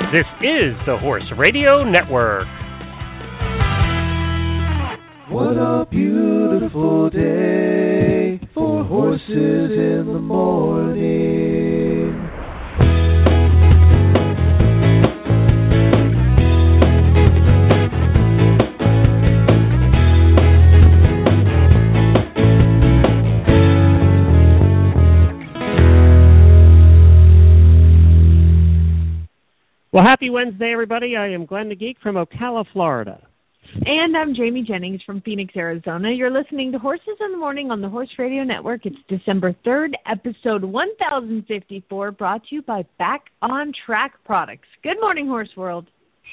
This is the Horse Radio Network. What a beautiful day for horses in the morning. Well, happy Wednesday, everybody. I am Glenn the Geek from Ocala, Florida. And I'm Jamie Jennings from Phoenix, Arizona. You're listening to Horses in the Morning on the Horse Radio Network. It's December 3rd, episode 1054, brought to you by Back on Track Products. Good morning, Horse World.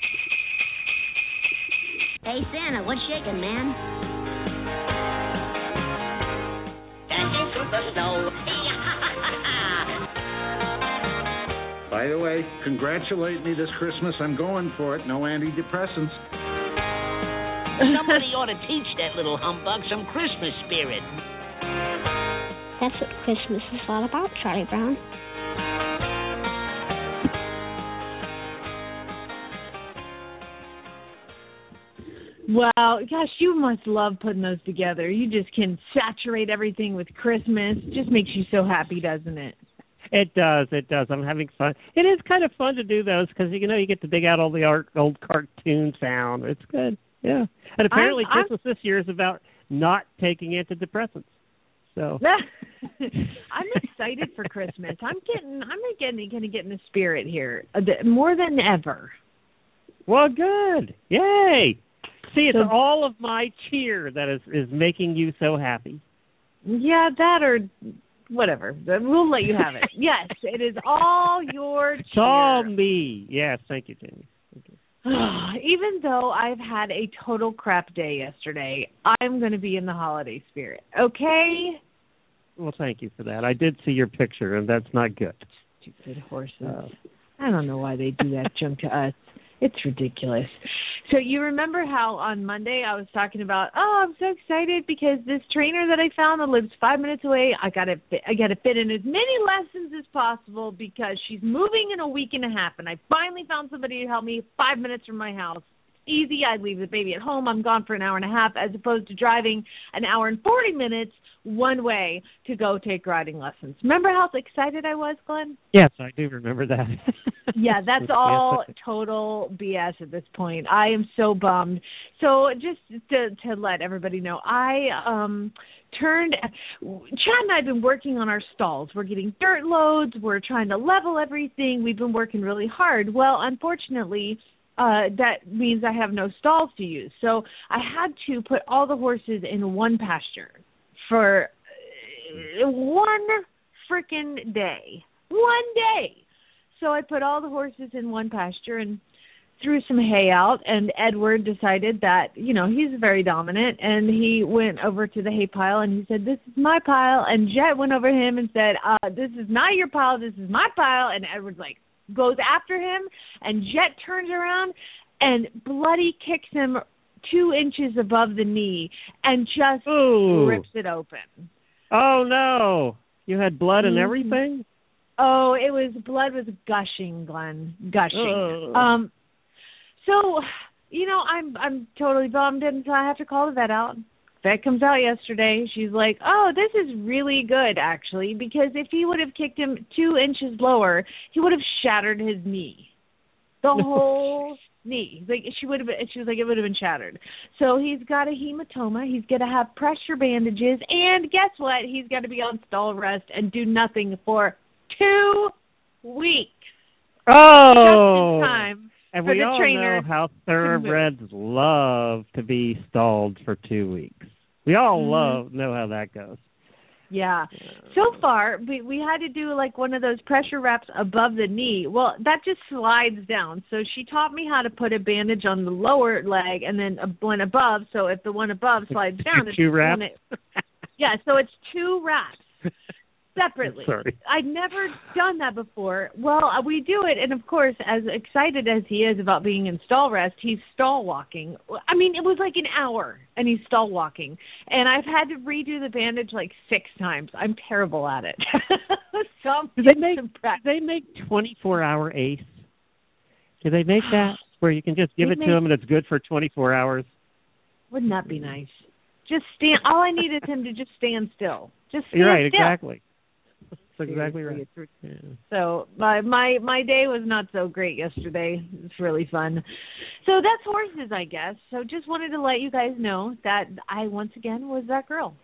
Hey, Santa, what's shaking, man? Dancing through the snow. By the way, congratulate me this Christmas. I'm going for it. No antidepressants. Somebody ought to teach that little humbug some Christmas spirit. That's what Christmas is all about, Charlie Brown. Wow, gosh, you must love putting those together. You just can saturate everything with Christmas. It just makes you so happy, doesn't it? It does. I'm having fun. It is kind of fun to do those because, you know, you get to dig out all the old cartoon sound. It's good. Yeah. And apparently Christmas this year is about not taking antidepressants. So I'm excited for Christmas. I'm going to get in the spirit here more than ever. Well, good. Yay. See, it's all of my cheer that is making you so happy. Yeah, that or whatever. We'll let you have it. Yes, it is all your cheer. It's all me. Yes, thank you, Jamie. Thank you. Even though I've had a total crap day yesterday, I'm going to be in the holiday spirit, okay? Well, thank you for that. I did see your picture, and that's not good. Stupid horses. I don't know why they do that junk to us. It's ridiculous. So you remember how on Monday I was talking about, I'm so excited because this trainer that I found that lives 5 minutes away, I got to fit in as many lessons as possible because she's moving in a week and a half, and I finally found somebody to help me 5 minutes from my house. Easy. I leave the baby at home. I'm gone for an hour and a half as opposed to driving an hour and 40 minutes one way to go take riding lessons. Remember how excited I was, Glenn? Yes, I do remember that. Yeah, that's all total BS at this point. I am so bummed. So just to let everybody know, I Chad and I have been working on our stalls. We're getting dirt loads. We're trying to level everything. We've been working really hard. Well, unfortunately, that means I have no stalls to use. So I had to put all the horses in one pasture for one freaking day. One day. So I put all the horses in one pasture and threw some hay out, and Edward decided that, you know, he's very dominant, and he went over to the hay pile, and he said, this is my pile, and Jet went over to him and said, this is not your pile, this is my pile, and Edward, goes after him, and Jet turns around and bloody kicks him 2 inches above the knee and just rips it open. Oh, no. You had blood and everything? Oh, blood was gushing, Glenn, gushing. So, you know, I'm totally bummed, and so I have to call the vet out. Vet comes out yesterday. She's like, oh, this is really good, actually, because if he would have kicked him 2 inches lower, he would have shattered his knee. The whole knee. She was like, it would have been shattered. So he's got a hematoma. He's going to have pressure bandages, and guess what? He's got to be on stall rest and do nothing for 2 weeks. Oh! Just in time. And we all know how thoroughbreds love to be stalled for 2 weeks. We all know how that goes. Yeah. So far, we had to do one of those pressure wraps above the knee. Well, that just slides down. So she taught me how to put a bandage on the lower leg and then one above. So if the one above slides down, it's 2 wraps. Yeah. So it's 2 wraps. separately. Sorry. I'd never done that before. Well, we do it, and of course, as excited as he is about being in stall rest, he's stall walking. I mean, it was like an hour, and he's stall walking. And I've had to redo the bandage like 6 times. I'm terrible at it. So do they make 24-hour ACE? Do they make that where you can just give it to him and it's good for 24 hours? Wouldn't that be nice? Just stand. All I need is him to just stand still. Just stand You're right, still. Exactly. That's exactly right. Yeah. So my day was not so great yesterday. It's really fun. So that's horses, I guess. So just wanted to let you guys know that I once again was that girl.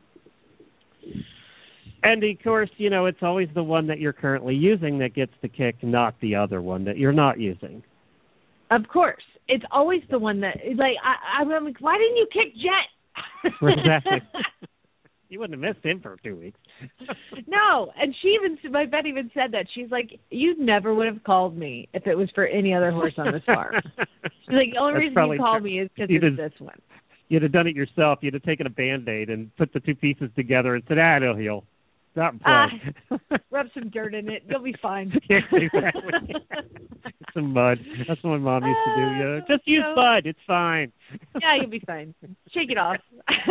And of course, it's always the one that you're currently using that gets the kick, not the other one that you're not using. Of course, it's always the one that I'm like, why didn't you kick Jet? Exactly. You wouldn't have missed him for 2 weeks. No, and my vet even said that. She's like, you never would have called me if it was for any other horse on this farm. She's like, the only reason you called me is because it's this one. You'd have done it yourself. You'd have taken a Band-Aid and put the two pieces together and said, it'll heal. Stop playing. Rub some dirt in it. You'll be fine. Yeah, exactly. Some mud. That's what my mom used to do. Yeah. Just use mud. It's fine. Yeah, you'll be fine. Shake it off.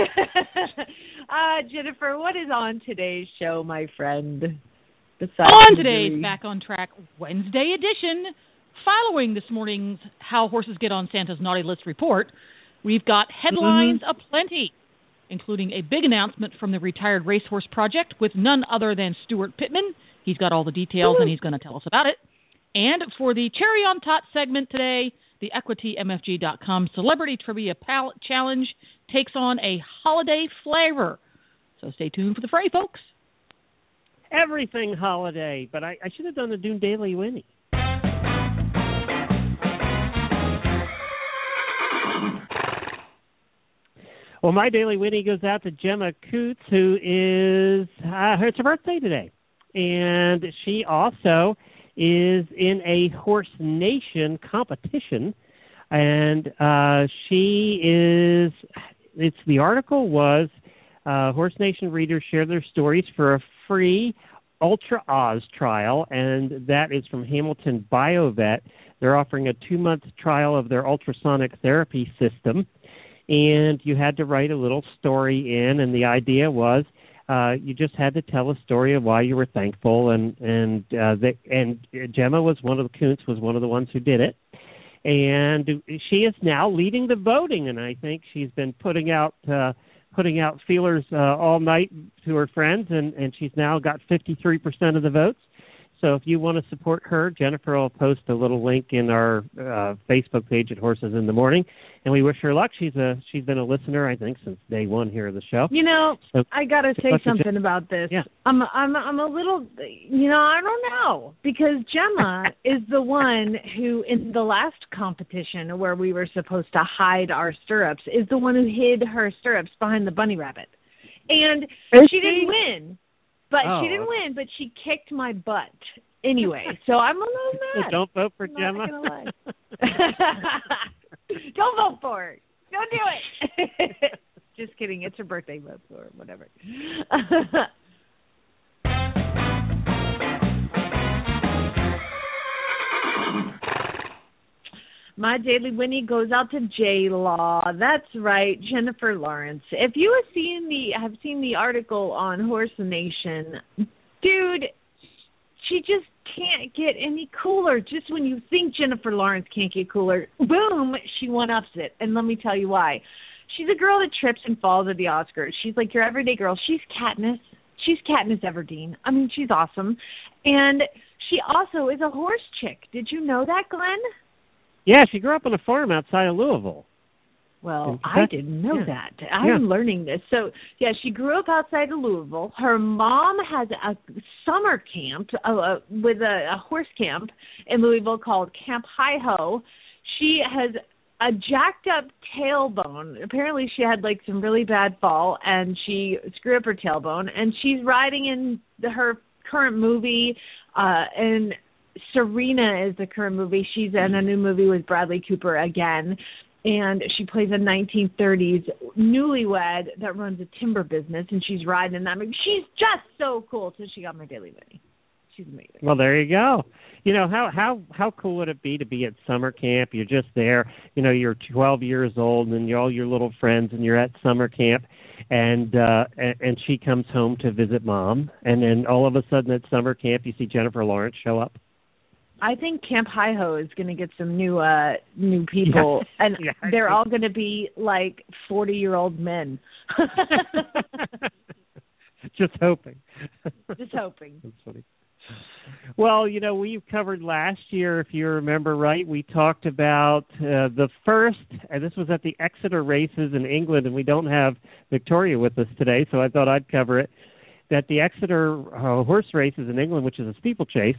Jennifer, what is on today's show, my friend? On today's Back on Track Wednesday edition, following this morning's How Horses Get on Santa's Naughty List report, we've got headlines aplenty, including a big announcement from the Retired Racehorse Project with none other than Stuart Pittman. He's got all the details, and he's going to tell us about it. And for the Cherry on Top segment today, the EquityMFG.com Celebrity Trivia Palette Challenge takes on a holiday flavor. So stay tuned for the fray, folks. Everything holiday, but I should have done the Doon Daily Winnie. Well, my Daily Winnie goes out to Gemma Coots, who is, it's her birthday today. And she also is in a Horse Nation competition. And the article was, Horse Nation readers share their stories for a free Ultra Oz trial, and that is from Hamilton Biovet. They're offering a 2-month trial of their ultrasonic therapy system. And you had to write a little story in, and the idea was you just had to tell a story of why you were thankful. And Gemma was one of the ones who did it, and she is now leading the voting. And I think she's been putting out feelers all night to her friends, and she's now got 53% of the votes. So if you want to support her, Jennifer will post a little link in our Facebook page at Horses in the Morning, and we wish her luck. She's been a listener, I think, since day one here of the show. So, I got to say something about this. Yeah. I'm a little, I don't know, because Gemma is the one who, in the last competition where we were supposed to hide our stirrups, is the one who hid her stirrups behind the bunny rabbit, and she didn't win. But she didn't win, but she kicked my butt anyway. So I'm a little mad. So don't vote for Gemma. Not gonna lie. Don't vote for her. Don't do it. Just kidding. It's her birthday. Vote for her. Whatever. My Daily Winnie goes out to J-Law. That's right, Jennifer Lawrence. If you have seen the article on Horse Nation, dude, she just can't get any cooler. Just when you think Jennifer Lawrence can't get cooler, boom, she one-ups it. And let me tell you why. She's a girl that trips and falls at the Oscars. She's like your everyday girl. She's Katniss. She's Katniss Everdeen. I mean, she's awesome. And she also is a horse chick. Did you know that, Glenn? Yeah, she grew up on a farm outside of Louisville. Well, I didn't know that. I'm learning this. So, yeah, she grew up outside of Louisville. Her mom has a summer camp with a horse camp in Louisville called Camp Hi-Ho. She has a jacked up tailbone. Apparently she had like some really bad fall, and she screwed up her tailbone. And she's riding in her current movie, and Serena is the current movie. She's in a new movie with Bradley Cooper again, and she plays a 1930s newlywed that runs a timber business, and she's riding in that movie. She's just so cool. So she got my Daily Winnie. She's amazing. Well, there you go. You know, how cool would it be to be at summer camp? You're just there. You know, you're 12 years old, and you're all your little friends, and you're at summer camp, and she comes home to visit mom, and then all of a sudden at summer camp you see Jennifer Lawrence show up. I think Camp Hi Ho is going to get some new people, and they're all going to be like 40-year-old men. Just hoping. Just hoping. That's funny. Well, we covered last year, if you remember right, we talked about the first, and this was at the Exeter races in England, and we don't have Victoria with us today, so I thought I'd cover it, that the Exeter horse races in England, which is a steeplechase,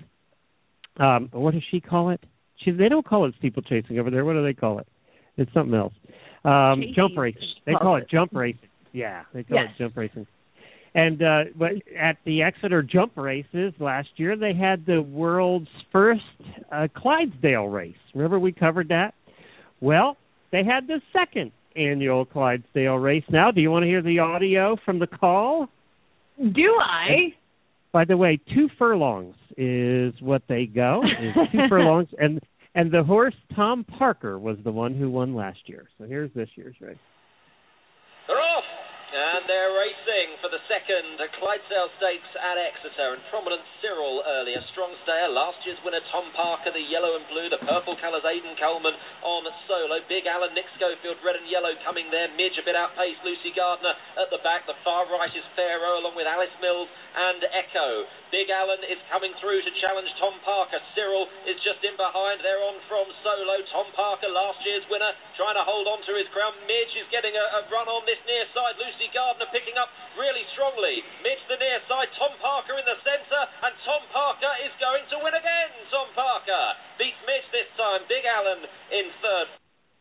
what does she call it? They don't call it steeplechasing over there. What do they call it? It's something else. Jump racing. They call it jump racing. Yeah, they call it jump racing. And but at the Exeter jump races last year, they had the world's first Clydesdale race. Remember we covered that? Well, they had the second annual Clydesdale race now. Do you want to hear the audio from the call? Do I? By the way, 2 furlongs is what they go. Is 2 furlongs, and the horse Tom Parker was the one who won last year. So here's this year's race. They're off! And they're racing for the second Clydesdale Stakes at Exeter. And prominent Cyril earlier, strong stayer. Last year's winner Tom Parker, the yellow and blue. The purple colours Aidan Coleman on solo. Big Alan, Nick Schofield, red and yellow coming there. Midge a bit outpaced. Lucy Gardner at the back. The far right is Pharaoh along with Alice Mills and Echo. Big Alan is coming through to challenge Tom Parker. Cyril is just in behind. They're on from solo. Tom Parker, last year's winner, trying to hold on to his crown. Midge is getting a run on this near side. Lucy Gardner picking up really strongly. Midge the near side. Tom Parker in the centre. And Tom Parker is going to win again. Tom Parker beats Midge this time. Big Alan in third.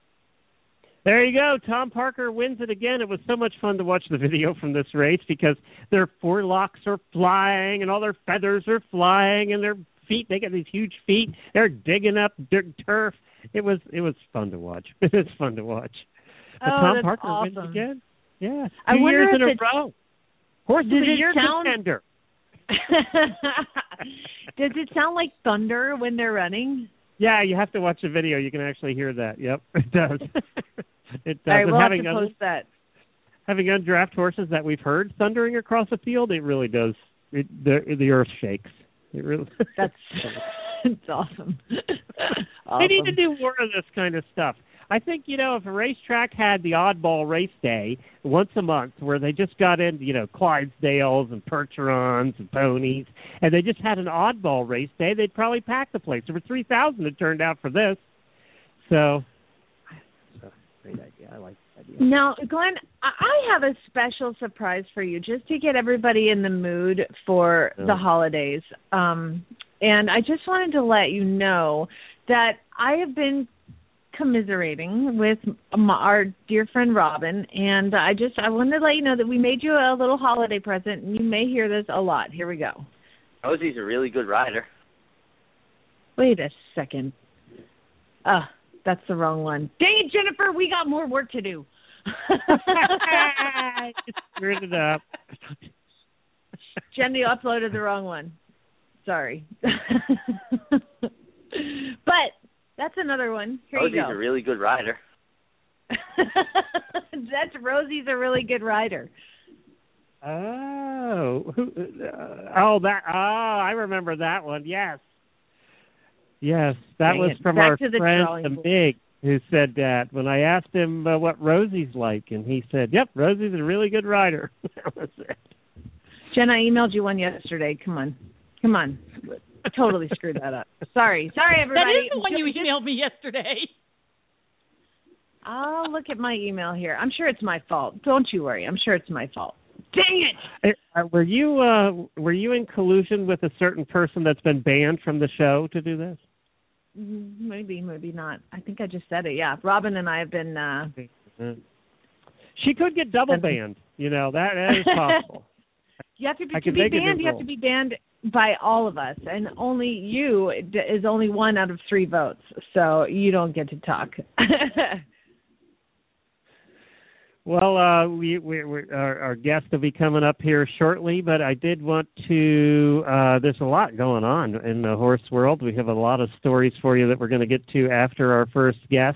There you go. Tom Parker wins it again. It was so much fun to watch the video from this race because their forelocks are flying and all their feathers are flying and their feet, they got these huge feet. They're digging up turf. It was fun to watch. It was fun to watch. But Tom Parker wins again. Yeah. 2 years in a row. Horse of the Year contender. Does it sound like thunder when they're running? Yeah, you have to watch the video. You can actually hear that. Yep, it does. It does. All right, we'll have to post that. Having undraft horses that we've heard thundering across the field, it really does. The earth shakes. It really. It's awesome. They need to do more of this kind of stuff. I think, if a racetrack had the oddball race day once a month where they just got into, Clydesdales and Percherons and ponies, and they just had an oddball race day, they'd probably pack the place. There were 3,000 that turned out for this. So, great idea. I like that idea. Now, Glenn, I have a special surprise for you just to get everybody in the mood for the holidays. And I just wanted to let you know that I have been commiserating with our dear friend Robin, and I wanted to let you know that we made you a little holiday present, and you may hear this a lot. Here we go. Rosie's a really good rider. Wait a second. That's the wrong one. Dang it, Jennifer, we got more work to do. I just screwed it up. Jenny uploaded the wrong one. Sorry. But that's another one. Here Rosie's you go. a really good rider. Rosie's a really good rider. Oh, I remember that one. Yes, that was from our friend the Big, who said that when I asked him what Rosie's like, and he said, "Yep, Rosie's a really good rider." That was it. Jen, I emailed you one yesterday. Come on. I totally screwed that up. Sorry, everybody. That is the one you emailed me yesterday. I'll look at my email here. I'm sure it's my fault. Don't you worry. I'm sure it's my fault. Dang it! Were you in collusion with a certain person that's been banned from the show to do this? Maybe not. I think I just said it. Yeah, Robin and I have been. She could get double banned. That is possible. You have to be banned. You have to be banned by all of us, and only you is only 1 out of 3 votes, so you don't get to talk. Well, our guest will be coming up here shortly, but I did want to, there's a lot going on in the horse world. We have a lot of stories for you that we're going to get to after our first guest.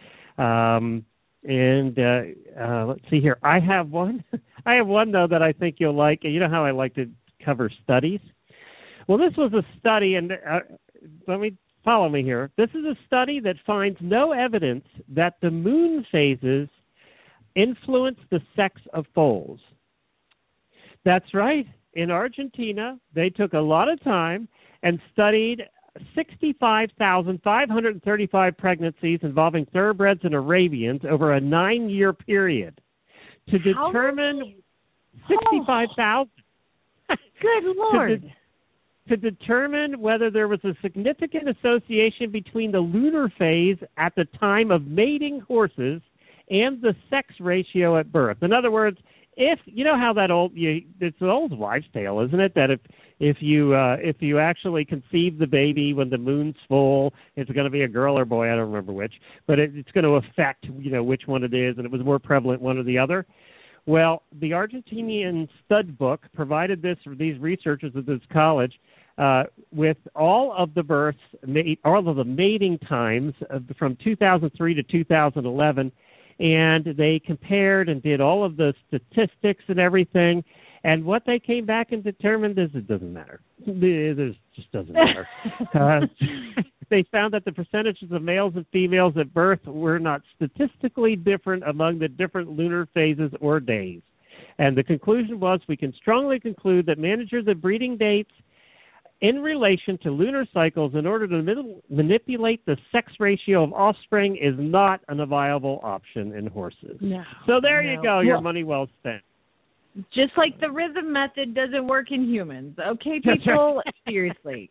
Let's see here. I have one, though, that I think you'll like. You know how I like to cover studies? Well, this was a study, and let me follow me here. This is a study that finds no evidence that the moon phases influence the sex of foals. That's right. In Argentina, they took a lot of time and studied 65,535 pregnancies involving thoroughbreds and Arabians over a 9-year period to determine 65,000. Good Lord. To determine whether there was a significant association between the lunar phase at the time of mating horses and the sex ratio at birth. In other words, if you know how that it's an old wives' tale, isn't it? That if you actually conceive the baby when the moon's full, it's going to be a girl or boy. I don't remember which, but it's going to affect which one it is, and it was more prevalent one or the other. Well, the Argentinian stud book provided these researchers at this college with all of the births, all of the mating times from 2003 to 2011. And they compared and did all of the statistics and everything. And what they came back and determined is it doesn't matter. It just doesn't matter. They found that the percentages of males and females at birth were not statistically different among the different lunar phases or days. And the conclusion was we can strongly conclude that managers of breeding dates in relation to lunar cycles in order to manipulate the sex ratio of offspring is not a viable option in horses. No, so there you go, your money well spent. Just like the rhythm method doesn't work in humans. Okay, people, seriously.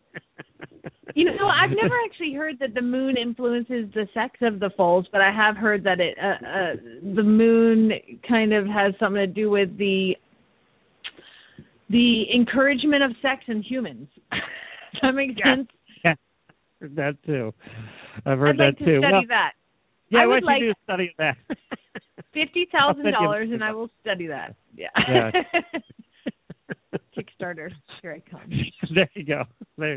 I've never actually heard that the moon influences the sex of the foals, but I have heard that the moon kind of has something to do with the encouragement of sex in humans. Does that make sense? Yeah, heard that too. I've heard I'd like that to too. study that. Yeah, why don't you do a study of that? $50,000 and I will study that. Yeah. Kickstarter. Here I come. There you go.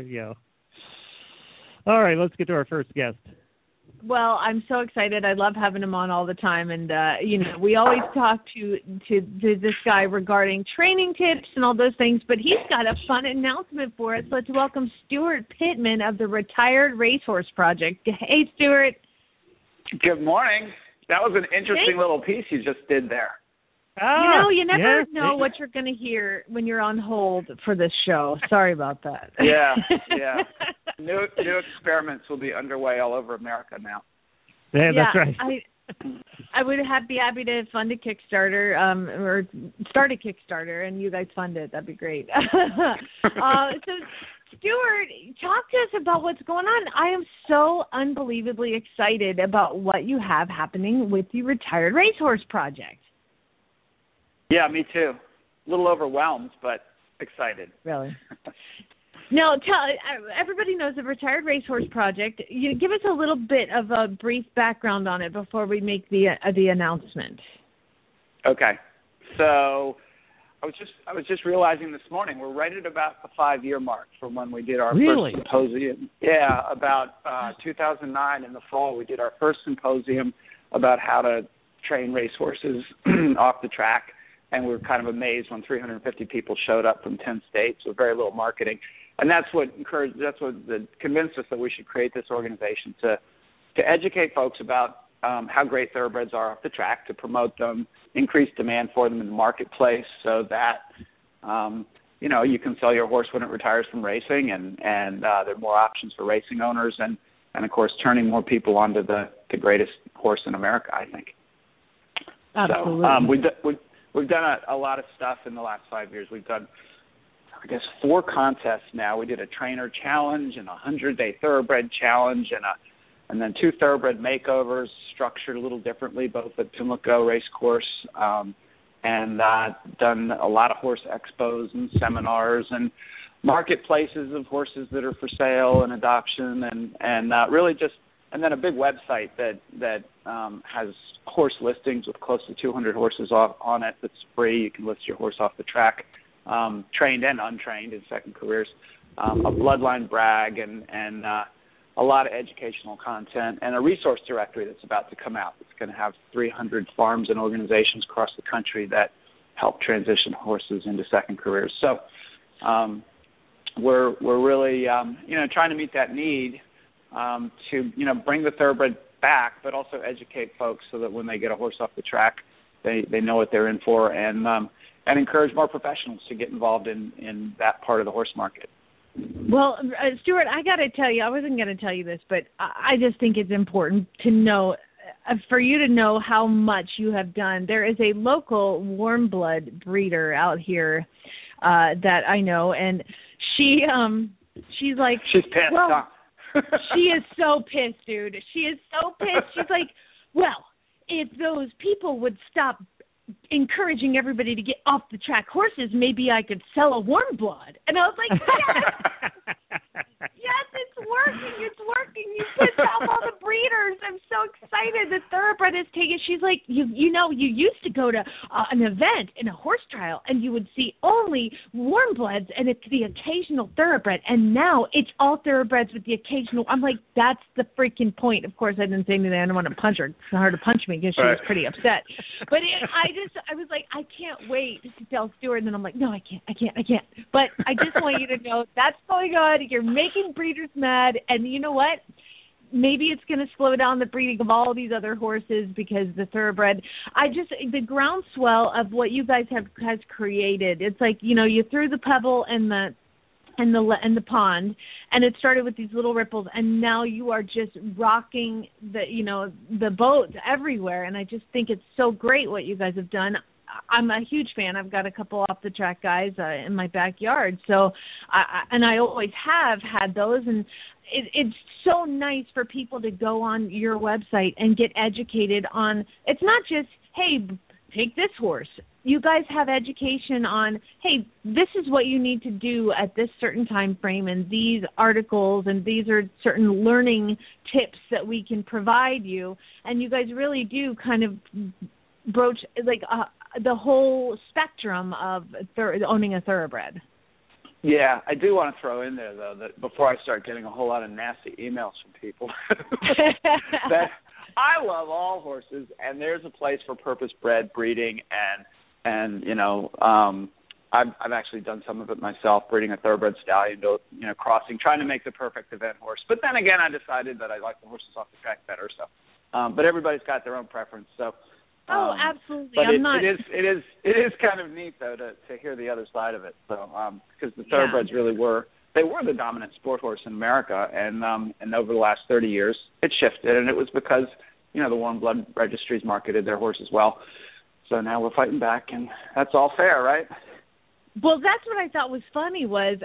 All right, let's get to our first guest. Well, I'm so excited. I love having him on all the time, and we always talk to this guy regarding training tips and all those things. But he's got a fun announcement for us. Let's welcome Stuart Pittman of the Retired Racehorse Project. Hey, Stuart. Good morning. That was an interesting little piece you just did there. You never know what you're going to hear when you're on hold for this show. Sorry about that. Yeah. New experiments will be underway all over America now. Yeah, that's right. I would be happy to fund a Kickstarter or start a Kickstarter, and you guys fund it. That'd be great. So, Stuart, talk to us about what's going on. I am so unbelievably excited about what you have happening with the Retired Racehorse Project. Yeah, me too. A little overwhelmed, but excited. Really? Now, everybody knows the Retired Racehorse Project. You give us a little bit of a brief background on it before we make the announcement. Okay. So I was just realizing this morning we're right at about the 5-year mark from when we did our first symposium. Yeah, about 2009 in the fall we did our first symposium about how to train racehorses off the track. And we were kind of amazed when 350 people showed up from 10 states with very little marketing. And that's what convinced us that we should create this organization to educate folks about how great thoroughbreds are off the track, to promote them, increase demand for them in the marketplace so that, you can sell your horse when it retires from racing and there are more options for racing owners and of course, turning more people onto the greatest horse in America, I think. Absolutely. So we've done a lot of stuff in the last 5 years. We've done, 4 contests now. We did a trainer challenge and a 100-day thoroughbred challenge and then 2 thoroughbred makeovers structured a little differently, both at Pimlico Racecourse and done a lot of horse expos and seminars and marketplaces of horses that are for sale and adoption and really just and then a big website that has horse listings with close to 200 horses on it that's free. You can list your horse off the track, trained and untrained in second careers, a bloodline brag and a lot of educational content, and a resource directory that's about to come out. It's going to have 300 farms and organizations across the country that help transition horses into second careers. So we're really trying to meet that need. to bring the thoroughbred back, but also educate folks so that when they get a horse off the track, they know what they're in for, and encourage more professionals to get involved in that part of the horse market. Well, Stuart, I got to tell you, I wasn't going to tell you this, but I just think it's important to know, for you to know how much you have done. There is a local warm blood breeder out here that I know, and she's like, she's pissed. Well, huh? She is so pissed, dude. She is so pissed. She's like, well, if those people would stop encouraging everybody to get off the track horses, maybe I could sell a warm blood. And I was like, yes, yes, it's working. It's working. You pissed off all the breeders. I'm so excited. The thoroughbred is taken. She's like, you used to go to an event in a horse trial and you would see only warm bloods and it's the occasional thoroughbred. And now it's all thoroughbreds with the occasional. I'm like, that's the freaking point. Of course, I didn't say anything. I didn't want to punch her. It's hard to punch me because she was pretty upset. But I was like, I can't wait to tell Stuart. And then I'm like, no, I can't. But I just want you to know that's going on. You're making breeders mad. And you know what? Maybe it's going to slow down the breeding of all these other horses because the thoroughbred, the groundswell of what you guys has created. It's like, you threw the pebble in the pond, and it started with these little ripples, and now you are just rocking the boats everywhere. And I just think it's so great what you guys have done. I'm a huge fan. I've got a couple off the track guys in my backyard, so I always have had those, and it's so nice for people to go on your website and get educated on. It's not just, hey, take this horse. You guys have education on, hey, this is what you need to do at this certain time frame, and these articles, and these are certain learning tips that we can provide you. And you guys really do kind of broach like the whole spectrum of owning a thoroughbred. Yeah, I do want to throw in there, though, that before I start getting a whole lot of nasty emails from people, that I love all horses, and there's a place for purpose-bred breeding, and I've actually done some of it myself, breeding a thoroughbred stallion, crossing, trying to make the perfect event horse. But then again, I decided that I like the horses off the track better. So, but everybody's got their own preference. So. Oh, absolutely. But it is kind of neat though to hear the other side of it. So because the thoroughbreds really were the dominant sport horse in America, and over the last 30 years it shifted, and it was because the warm blood registries marketed their horses well. So now we're fighting back, and that's all fair, right? Well, that's what I thought was funny was,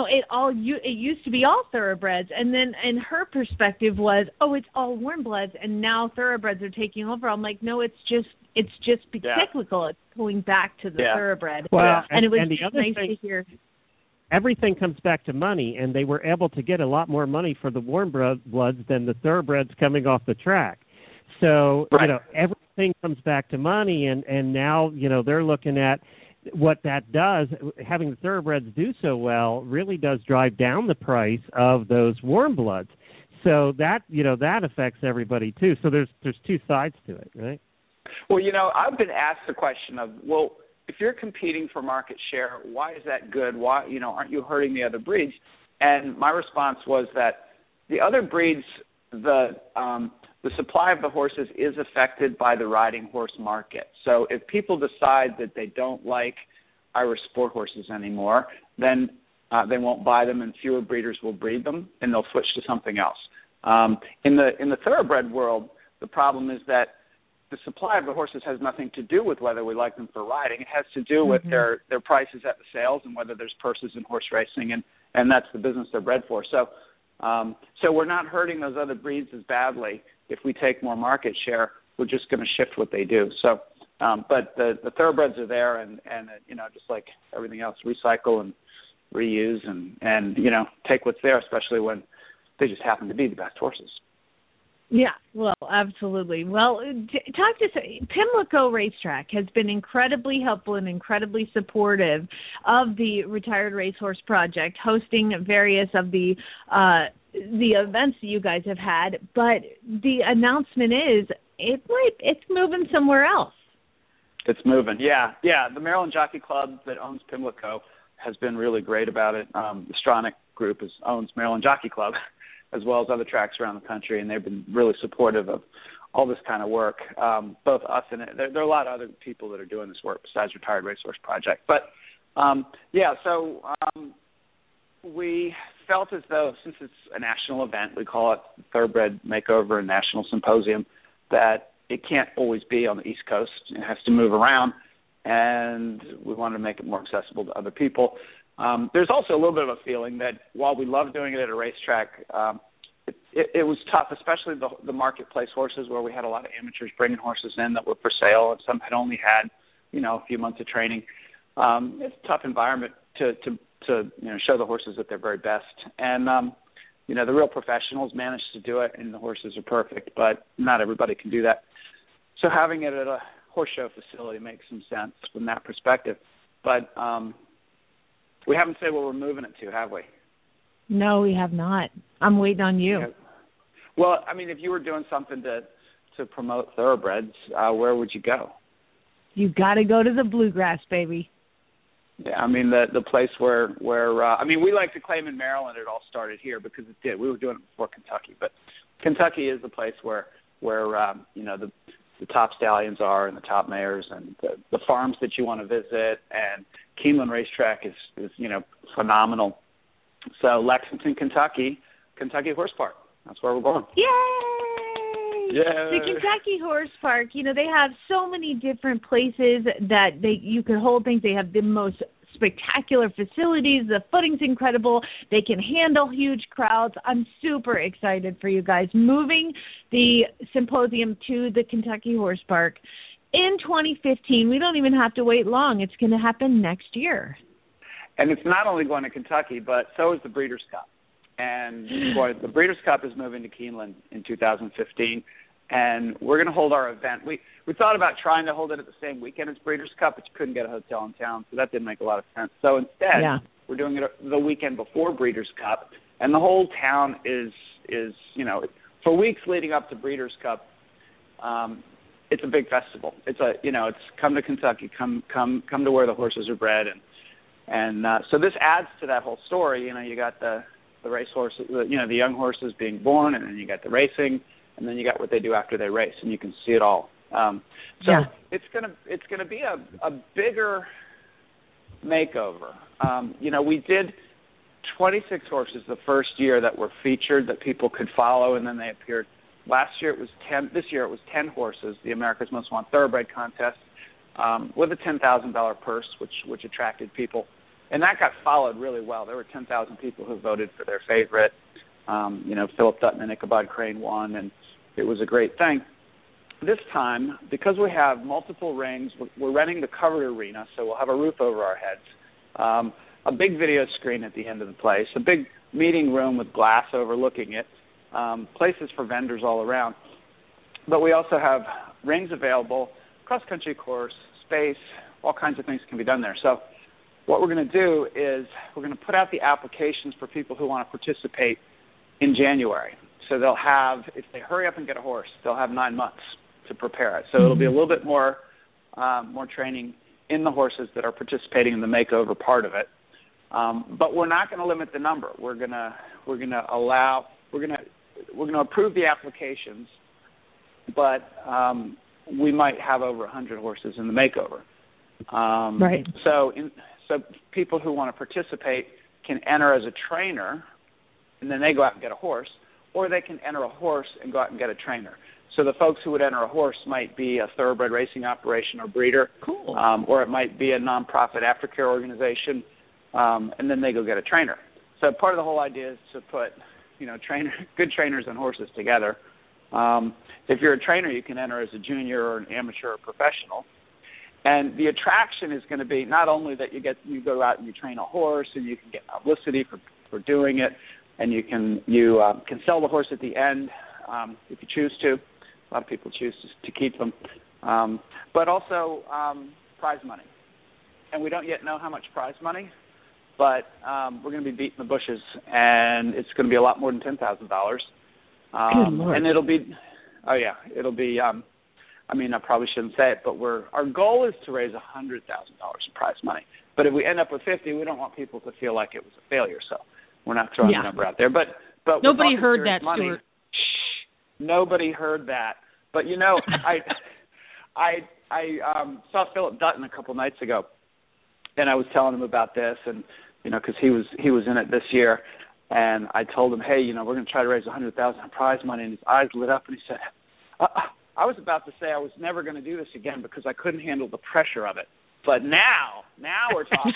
it used to be all thoroughbreds, and then in her perspective was, it's all warm bloods, and now thoroughbreds are taking over. I'm like, no, it's just cyclical. It's going back to the thoroughbred. Well, and it was the other nice thing, to hear. Everything comes back to money, and they were able to get a lot more money for the warm bloods than the thoroughbreds coming off the track. So, everything comes back to money, and now, they're looking at what that does. Having the thoroughbreds do so well really does drive down the price of those warm bloods. So that that affects everybody too. So there's two sides to it, right? Well, I've been asked the question of, well, if you're competing for market share, why is that good? Why aren't you hurting the other breeds? And my response was that the other breeds, the supply of the horses is affected by the riding horse market. So if people decide that they don't like Irish sport horses anymore, then they won't buy them, and fewer breeders will breed them, and they'll switch to something else. In the thoroughbred world, the problem is that the supply of the horses has nothing to do with whether we like them for riding. It has to do with their prices at the sales and whether there's purses in horse racing, and that's the business they're bred for. So we're not hurting those other breeds as badly. If we take more market share, we're just going to shift what they do. So, but the thoroughbreds are there, and just like everything else, recycle and reuse and take what's there, especially when they just happen to be the best horses. Yeah, well, absolutely. Well, talk to Pimlico Racetrack has been incredibly helpful and incredibly supportive of the Retired Racehorse Project, hosting various of the events that you guys have had. But the announcement is it's moving somewhere else. It's moving, yeah. The Maryland Jockey Club that owns Pimlico has been really great about it. The Stronach Group owns Maryland Jockey Club. as well as other tracks around the country, and they've been really supportive of all this kind of work. Both us and there are a lot of other people that are doing this work besides Retired Racehorse Project. But we felt as though, since it's a national event, we call it Thoroughbred Makeover and National Symposium, that it can't always be on the East Coast. It has to move around, and we wanted to make it more accessible to other people. There's also a little bit of a feeling that while we love doing it at a racetrack, it was tough, especially the marketplace horses, where we had a lot of amateurs bringing horses in that were for sale, and some had only had, a few months of training. It's a tough environment to show the horses at their very best. And, the real professionals manage to do it, and the horses are perfect, but not everybody can do that. So having it at a horse show facility makes some sense from that perspective. But we haven't said where we're moving it to, have we? No, we have not. I'm waiting on you. Okay. Well, if you were doing something to promote thoroughbreds, where would you go? You got to go to the Bluegrass, baby. Yeah, the place where we like to claim in Maryland it all started here, because it did. We were doing it before Kentucky, but Kentucky is the place where the top stallions are, and the top mares, and the farms that you want to visit, and Keeneland Racetrack is phenomenal. So Lexington, Kentucky Horse Park. That's where we're going. Yay! Yeah. The Kentucky Horse Park, they have so many different places that you could hold things. They have the most spectacular facilities. The footing's incredible. They can handle huge crowds. I'm super excited for you guys. Moving the symposium to the Kentucky Horse Park in 2015. We don't even have to wait long. It's going to happen next year. And it's not only going to Kentucky, but so is the Breeders' Cup. And the Breeders' Cup is moving to Keeneland in 2015, and we're going to hold our event. We thought about trying to hold it at the same weekend as Breeders' Cup, but you couldn't get a hotel in town, so that didn't make a lot of sense. So instead, we're doing it the weekend before Breeders' Cup, and the whole town is for weeks leading up to Breeders' Cup. It's a big festival. It's it's come to Kentucky, come to where the horses are bred, and so this adds to that whole story. You got the racehorses, the young horses being born, and then you got the racing, and then you got what they do after they race, and you can see it all. It's gonna be a bigger makeover. We did 26 horses the first year that were featured that people could follow, and then they appeared. Last year it was 10. This year it was 10 horses. The America's Most Wanted Thoroughbred contest with a $10,000 purse, which attracted people. And that got followed really well. There were 10,000 people who voted for their favorite. Philip Dutton and Ichabod Crane won, and it was a great thing. This time, because we have multiple rings, we're renting the covered arena, so we'll have a roof over our heads, a big video screen at the end of the place, a big meeting room with glass overlooking it, places for vendors all around. But we also have rings available, cross-country course, space, all kinds of things can be done there. So what we're going to do is we're going to put out the applications for people who want to participate in January. So they'll have, if they hurry up and get a horse, they'll have 9 months to prepare it. So it'll be a little bit more training in the horses that are participating in the makeover part of it. But we're not going to limit the number. We're going to approve the applications, but we might have over 100 horses in the makeover. Right. So people who want to participate can enter as a trainer, and then they go out and get a horse, or they can enter a horse and go out and get a trainer. So the folks who would enter a horse might be a thoroughbred racing operation or breeder, cool, or it might be a nonprofit aftercare organization, and then they go get a trainer. So part of the whole idea is to put, good trainers and horses together. If you're a trainer, you can enter as a junior or an amateur or professional. And the attraction is going to be not only that you go out and you train a horse and you can get publicity for doing it, and you can sell the horse at the end if you choose to. A lot of people choose to keep them, but also prize money. And we don't yet know how much prize money, but we're going to be beating the bushes, and it's going to be a lot more than $10,000. Good Lord. And it'll be. I probably shouldn't say it, but our goal is to raise $100,000 in prize money. But if we end up with 50, we don't want people to feel like it was a failure. So we're not throwing the number out there. But But nobody heard that, money. Stuart. Shh, nobody heard that. But you know, I saw Philip Dutton a couple nights ago, and I was telling him about this, and you know, because he was in it this year, and I told him, hey, you know, we're going to try to raise $100,000 in prize money, and his eyes lit up, and he said, I was about to say I was never going to do this again because I couldn't handle the pressure of it, but now we're talking.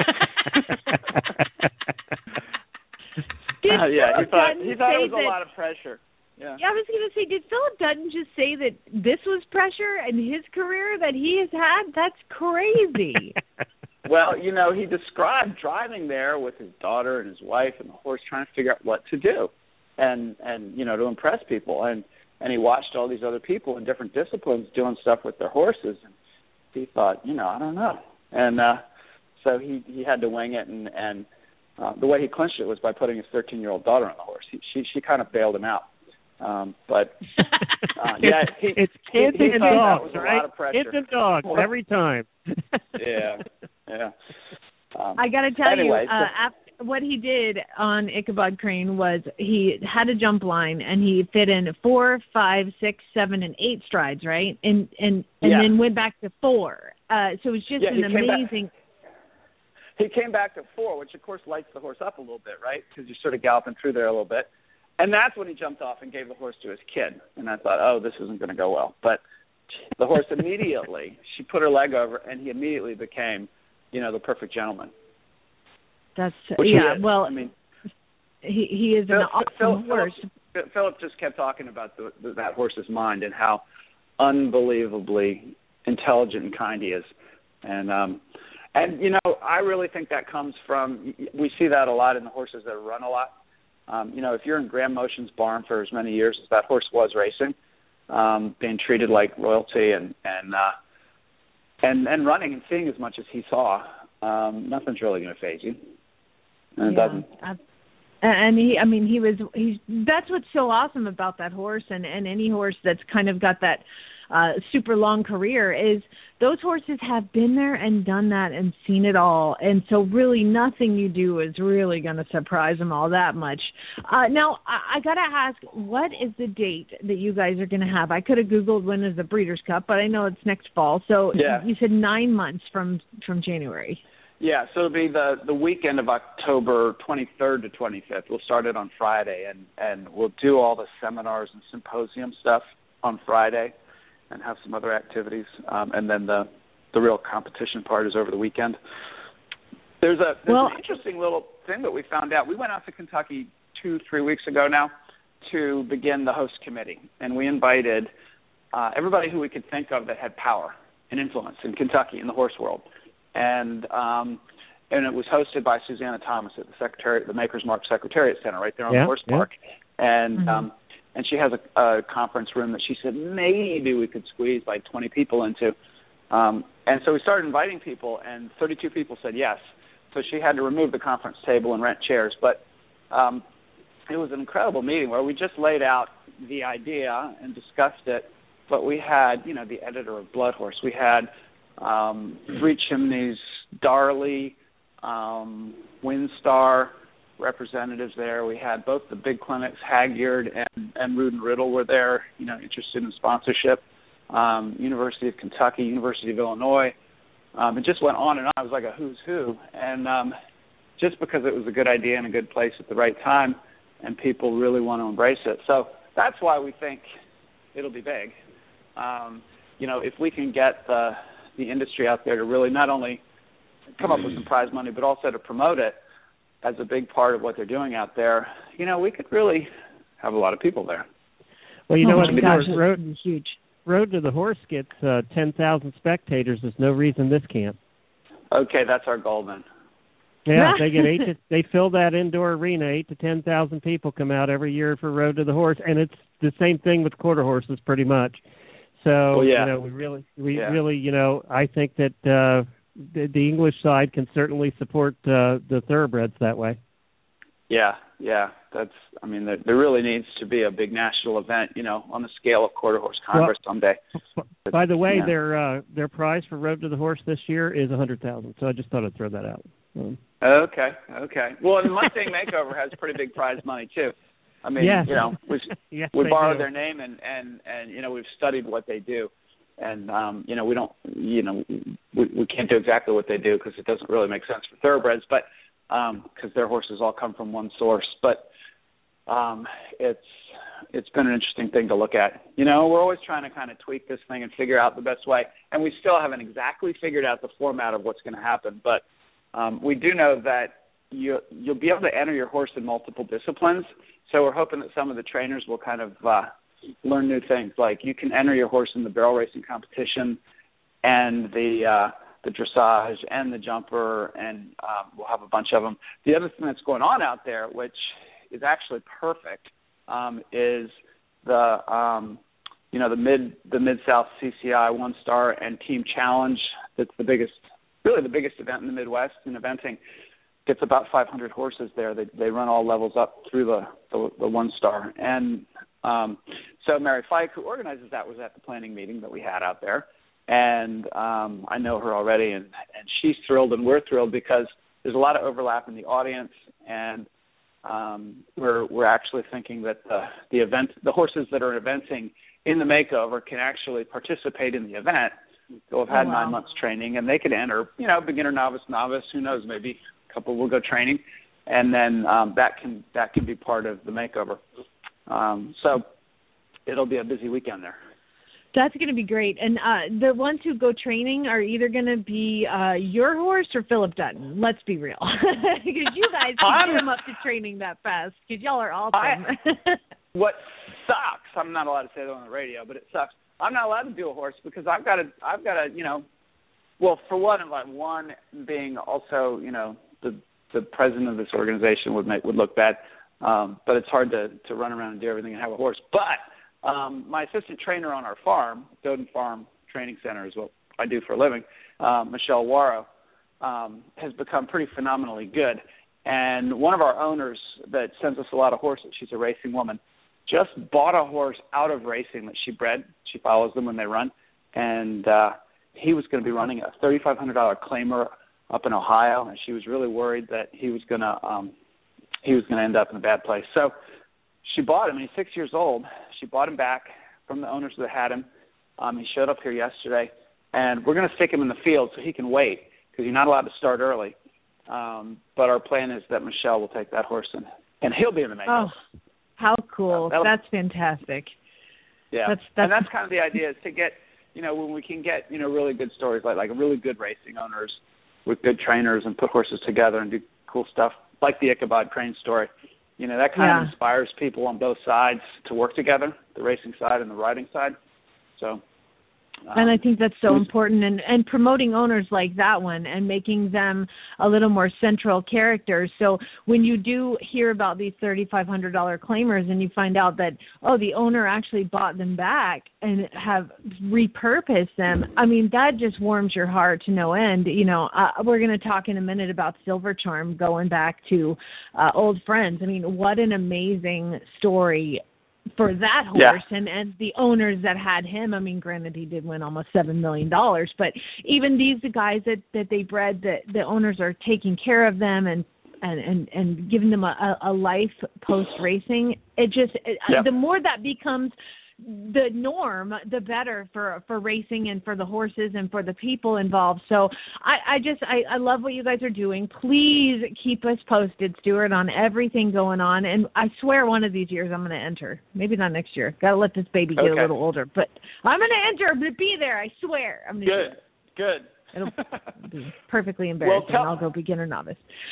Yeah, he thought it was a lot of pressure. Yeah, I was going to say, did Philip Dutton just say that this was pressure in his career that he has had? That's crazy. Well, you know, he described driving there with his daughter and his wife and the horse, trying to figure out what to do, and you know, to impress people, and he watched all these other people in different disciplines doing stuff with their horses, and he thought, you know, I don't know, and so he had to wing it, and the way he clinched it was by putting his 13-year-old daughter on the horse. She kind of bailed him out. But yeah, it's kids and dogs, right? Kids and dogs every time. Yeah. I got to tell you, what he did on Ichabod Crane was he had a jump line and he fit in 4, 5, 6, 7, and 8 strides, right? And then went back to 4. So it was just an amazing. He came back to 4, which of course lights the horse up a little bit, right? Because you're sort of galloping through there a little bit. And that's when he jumped off and gave the horse to his kid. And I thought, oh, this isn't going to go well. But the horse immediately, she put her leg over, and he immediately became, you know, the perfect gentleman. That's well, I mean, he is an awesome horse. Philip just kept talking about that horse's mind and how unbelievably intelligent and kind he is. And you know, I really think that comes from, we see that a lot in the horses that run a lot. You know, if you're in Graham Motion's barn for as many years as that horse was racing, being treated like royalty and running and seeing as much as he saw, nothing's really going to faze you. And it doesn't. And that's what's so awesome about that horse and any horse that's kind of got that super long career is those horses have been there and done that and seen it all, and so really nothing you do is really going to surprise them all that much. Now I got to ask, what is the date that you guys are going to have? I could have Googled when is the Breeders' Cup, but I know it's next fall. So you said 9 months from January. Yeah, so it'll be the weekend of October 23rd to 25th. We'll start it on Friday, and we'll do all the seminars and symposium stuff on Friday and have some other activities. And then the real competition part is over the weekend. There's an interesting little thing that we found out. We went out to Kentucky 2-3 weeks ago now to begin the host committee, and we invited everybody who we could think of that had power and influence in Kentucky in the horse world. And it was hosted by Susanna Thomas at the Maker's Mark Secretariat Center right there on the Horse Park. And she has a conference room that she said maybe we could squeeze like 20 people into. And so we started inviting people, and 32 people said yes. So she had to remove the conference table and rent chairs. But it was an incredible meeting where we just laid out the idea and discussed it. But we had, you know, the editor of Blood Horse. We had Three Chimneys, Darley, Windstar representatives there. We had both the big clinics, Hagyard and Rood and Riddle were there, you know, interested in sponsorship. University of Kentucky, University of Illinois. It just went on and on. It was like a who's who. And just because it was a good idea and a good place at the right time, and people really want to embrace it. So that's why we think it'll be big. You know, if we can get the industry out there to really not only come up with some prize money, but also to promote it as a big part of what they're doing out there, you know, we could really have a lot of people there. Well, you know what? Road to the Horse gets 10,000 spectators. There's no reason this can't. Okay, that's our goal then. Yeah, they fill that indoor arena. 8,000 to 10,000 people come out every year for Road to the Horse, and it's the same thing with quarter horses, pretty much. So you know, we really, you know, I think that the English side can certainly support the thoroughbreds that way. Yeah. That's. I mean, there really needs to be a big national event, you know, on the scale of Quarter Horse Congress someday. By the way, their prize for Road to the Horse this year is $100,000. So I just thought I'd throw that out. Okay. Well, the Mustang Makeover has pretty big prize money too. I mean, yes. you know, yes, we borrow do. their name and you know, we've studied what they do. And, you know, we don't, you know, we can't do exactly what they do because it doesn't really make sense for thoroughbreds, but because their horses all come from one source. But it's been an interesting thing to look at. You know, we're always trying to kind of tweak this thing and figure out the best way. And we still haven't exactly figured out the format of what's going to happen. But we do know that you'll be able to enter your horse in multiple disciplines. So we're hoping that some of the trainers will kind of learn new things. Like you can enter your horse in the barrel racing competition and the dressage and the jumper, and we'll have a bunch of them. The other thing that's going on out there, which is actually perfect, is the you know, the Mid-South CCI 1-Star and Team Challenge. That's the biggest event in the Midwest in eventing. Gets about 500 horses there. They run all levels up through the 1-Star. And so Mary Fike, who organizes that, was at the planning meeting that we had out there. And I know her already, and she's thrilled and we're thrilled because there's a lot of overlap in the audience, and we're actually thinking that the horses that are eventing in the makeover can actually participate in the event. They'll have had 9 months training, and they can enter, you know, beginner, novice, who knows, maybe a couple will go training, and then that can be part of the makeover. So it'll be a busy weekend there. That's going to be great. And the ones who go training are either going to be your horse or Philip Dutton. Let's be real. Because you guys can get him up to training that fast because y'all are awesome. What sucks, I'm not allowed to say that on the radio, but it sucks. I'm not allowed to do a horse because I've got to, you know, well, for one being also, you know, the president of this organization would look bad. But it's hard to run around and do everything and have a horse. But my assistant trainer on our farm, Doden Farm Training Center is what I do for a living, Michelle Warrow, has become pretty phenomenally good. And one of our owners that sends us a lot of horses, she's a racing woman, just bought a horse out of racing that she bred. She follows them when they run. And he was going to be running a $3,500 claimer up in Ohio, and she was really worried that he was going to end up in a bad place. So she bought him, and he's 6 years old. She bought him back from the owners that had him. He showed up here yesterday, and we're going to stick him in the field so he can wait because you're not allowed to start early. But our plan is that Michelle will take that horse, and he'll be in the makeover. Oh, how cool. That's fantastic. Yeah, and that's kind of the idea is to get, you know, when we can get, you know, really good stories like really good racing owners with good trainers and put horses together and do cool stuff like the Ichabod Crane story. You know, that kind of inspires people on both sides to work together, the racing side and the riding side. So, and I think that's so important, and promoting owners like that one and making them a little more central characters. So when you do hear about these $3,500 claimers and you find out that, oh, the owner actually bought them back and have repurposed them, I mean, that just warms your heart to no end. You know, we're going to talk in a minute about Silver Charm going back to old friends. I mean, what an amazing story for that horse and the owners that had him. I mean, granted, he did win almost $7 million, but even these guys that they bred, the owners are taking care of them and giving them a life post racing. The more that becomes the norm, the better for racing and for the horses and for the people involved. So I love what you guys are doing. Please keep us posted, Stuart, on everything going on. And I swear one of these years I'm going to enter. Maybe not next year. Got to let this baby get a little older. But I'm going to enter. I'm going to be there. I swear. I'm going to Good. It'll be perfectly embarrassing. I'll go beginner novice.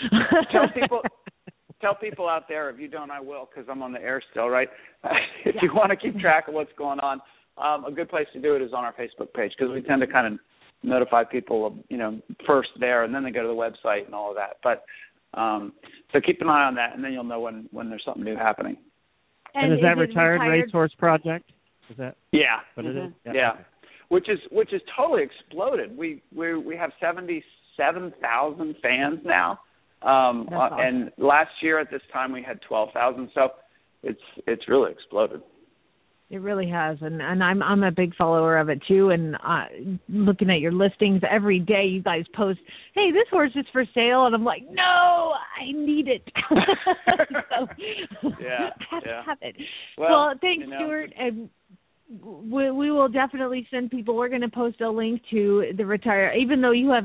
Tell people out there, if you don't, I will, because I'm on the air still, right? If you want to keep track of what's going on, a good place to do it is on our Facebook page, because we tend to kind of notify people, you know, first there, and then they go to the website and all of that. But so keep an eye on that, and then you'll know when there's something new happening. And is that Retired Racehorse Project? Is that what it is? Yeah. Which is totally exploded. We have 77,000 fans now. Awesome. And last year at this time we had 12,000, so it's really exploded. It really has, and I'm a big follower of it too. And looking at your listings every day, you guys post, "Hey, this horse is for sale," and I'm like, "No, I need it." So, yeah, have it. Well, thanks, Stuart, and we will definitely send people. We're going to post a link to the retire. Even though you have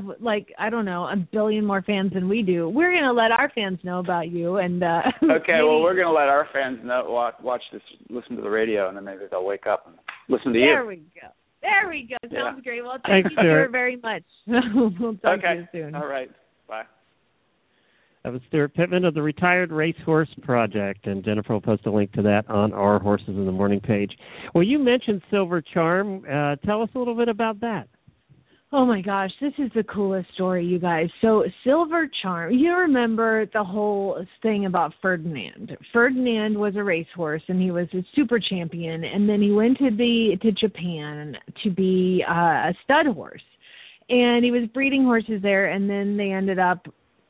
a billion more fans than we do, we're going to let our fans know about you. And okay, well, we're going to let our fans know, watch this, listen to the radio, and then maybe they'll wake up and listen to you. There we go. Sounds great. Well, thank you, Stuart, very much. We'll talk to you soon. All right. Bye. That was Stuart Pittman of the Retired Racehorse Project, and Jennifer will post a link to that on our Horses in the Morning page. Well, you mentioned Silver Charm. Tell us a little bit about that. Oh, my gosh, this is the coolest story, you guys. So Silver Charm, you remember the whole thing about Ferdinand. Ferdinand was a racehorse, and he was a super champion, and then he went to Japan to be a stud horse. And he was breeding horses there, and then they ended up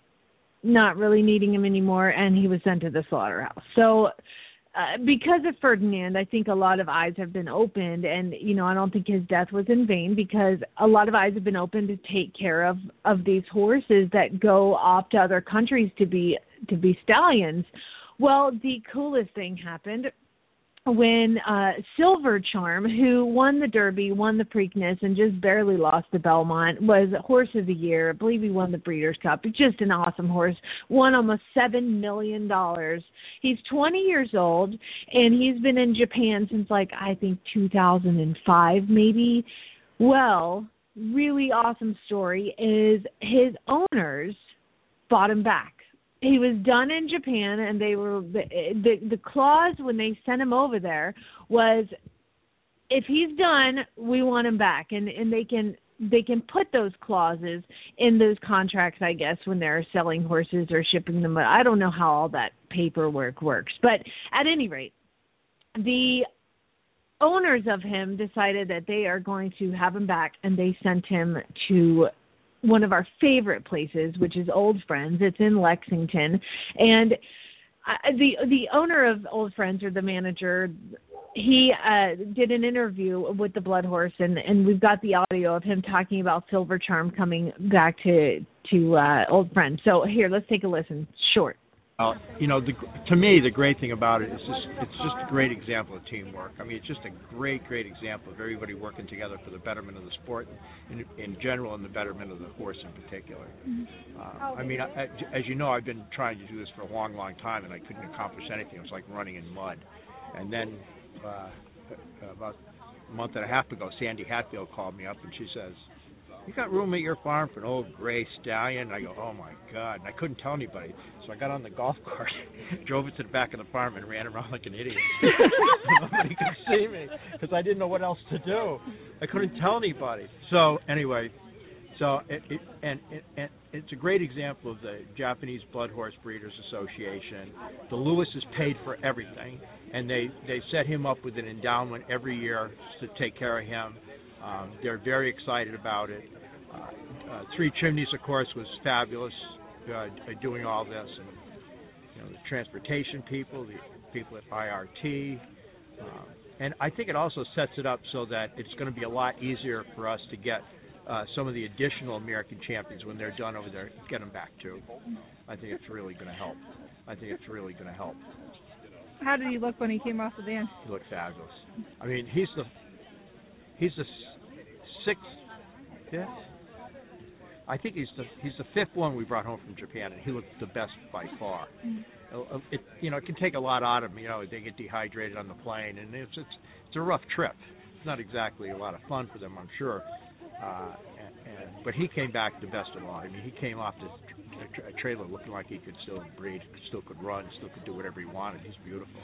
not really needing him anymore, and he was sent to the slaughterhouse. So because of Ferdinand, I think a lot of eyes have been opened, and, I don't think his death was in vain, because a lot of eyes have been opened to take care of these horses that go off to other countries to be stallions. Well, the coolest thing happened when Silver Charm, who won the Derby, won the Preakness, and just barely lost the Belmont, was Horse of the Year. I believe he won the Breeders' Cup. Just an awesome horse. Won almost $7 million. He's 20 years old, and he's been in Japan since, I think 2005 maybe. Well, really awesome story is his owners bought him back. He was done in Japan, and they were the clause when they sent him over there was, if he's done, we want him back, and they can put those clauses in those contracts, I guess, when they're selling horses or shipping them. I don't know how all that paperwork works, but at any rate, the owners of him decided that they are going to have him back, and they sent him to one of our favorite places, which is Old Friends. It's in Lexington. And the owner of Old Friends, or the manager, he did an interview with the Blood Horse, and we've got the audio of him talking about Silver Charm coming back to Old Friends. So here, let's take a listen. Short. To me, the great thing about it is it's just a great example of teamwork. I mean, it's just a great example of everybody working together for the betterment of the sport in general, and the betterment of the horse in particular. As you know, I've been trying to do this for a long time, and I couldn't accomplish anything. It was like running in mud. And then about a month and a half ago, Sandy Hatfield called me up, and she says, "You got room at your farm for an old gray stallion?" And I go, "Oh, my God." And I couldn't tell anybody. So I got on the golf cart, drove it to the back of the farm, and ran around like an idiot. Nobody could see me because I didn't know what else to do. I couldn't tell anybody. So anyway, it's a great example of the Japanese Blood Horse Breeders Association. The Lewis is paid for everything, and they set him up with an endowment every year to take care of him. They're very excited about it. Three Chimneys, of course, was fabulous doing all this, and the transportation people, the people at IRT, and I think it also sets it up so that it's going to be a lot easier for us to get some of the additional American champions when they're done over there, get them back too. I think it's really going to help. How did he look when he came off the bench? He looked fabulous. I mean, he's the fifth. I think he's the fifth one we brought home from Japan, and he looked the best by far. It can take a lot out of them. They get dehydrated on the plane, and it's a rough trip. It's not exactly a lot of fun for them, I'm sure. But he came back the best of all. I mean, he came off the trailer looking like he could still breed, still could run, still could do whatever he wanted. He's beautiful.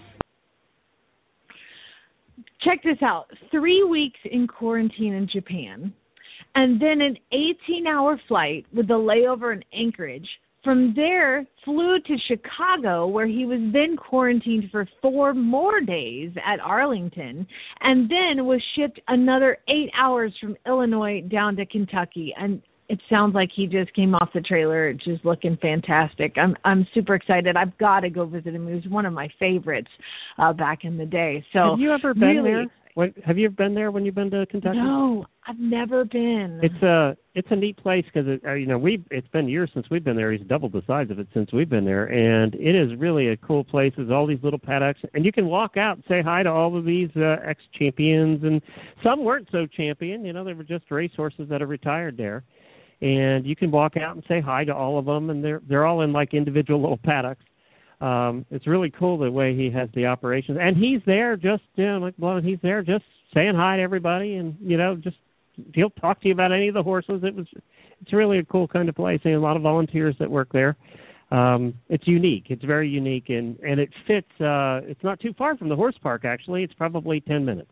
Check this out. 3 weeks in quarantine in Japan, and then an 18-hour flight with a layover in Anchorage. From there, flew to Chicago, where he was then quarantined for 4 more days at Arlington, and then was shipped another 8 hours from Illinois down to Kentucky. And it sounds like he just came off the trailer, just looking fantastic. I'm super excited. I've got to go visit him. He was one of my favorites back in the day. So have you ever been there? Have you been there when you've been to Kentucky? No, I've never been. It's a neat place because it's been years since we've been there. He's doubled the size of it since we've been there, and it is really a cool place. There's all these little paddocks, and you can walk out and say hi to all of these ex-champions, and some weren't so champion. They were just racehorses that are retired there, and you can walk out and say hi to all of them, and they're all in like individual little paddocks. It's really cool the way he has the operations, and he's there just he's there just saying hi to everybody, and just he'll talk to you about any of the horses. It's really a cool kind of place, and a lot of volunteers that work there. It's unique. It's very unique, and it fits. It's not too far from the horse park. Actually, it's probably 10 minutes.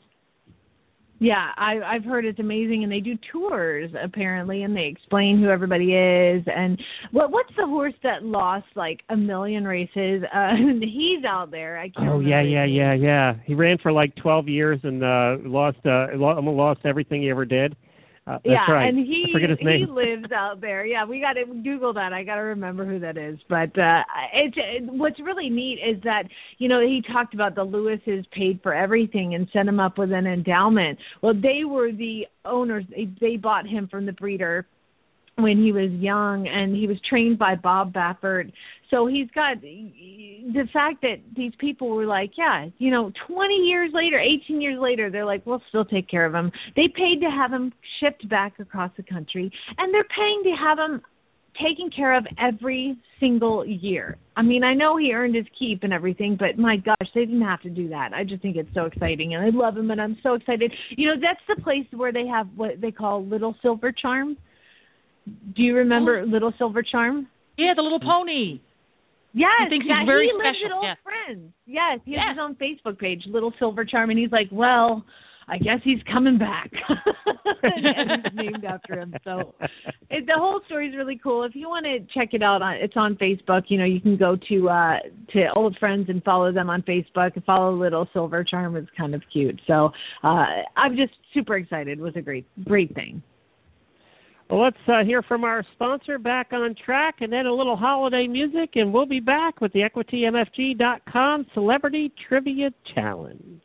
Yeah, I've heard it's amazing, and they do tours apparently, and they explain who everybody is. And what's the horse that lost like 1 million races? He's out there. I can't remember. Yeah. He ran for like 12 years and almost lost everything he ever did. That's right. And I forget his name. He lives out there. Yeah, we got to Google that. I got to remember who that is. But what's really neat is that, he talked about the Lewises paid for everything and set him up with an endowment. Well, they were the owners. They bought him from the breeder when he was young, and he was trained by Bob Baffert. So he's got the fact that these people were like, 20 years later, 18 years later, they're like, we'll still take care of him. They paid to have him shipped back across the country, and they're paying to have him taken care of every single year. I mean, I know he earned his keep and everything, but my gosh, they didn't have to do that. I just think it's so exciting, and I love him, and I'm so excited. That's the place where they have what they call Little Silver Charm. Do you remember Little Silver Charm? Yeah, the little pony. Yes, he thinks he's very he lives special. at Old Friends. Yes, he has his own Facebook page, Little Silver Charm, and he's like, well, I guess he's coming back. And it's named after him. So the whole story is really cool. If you want to check it out, it's on Facebook. You can go to Old Friends and follow them on Facebook. And follow Little Silver Charm. It's kind of cute. So I'm just super excited. It was a great thing. Well, let's hear from our sponsor, Back on Track, and then a little holiday music, and we'll be back with the EquityMFG.com Celebrity Trivia Challenge.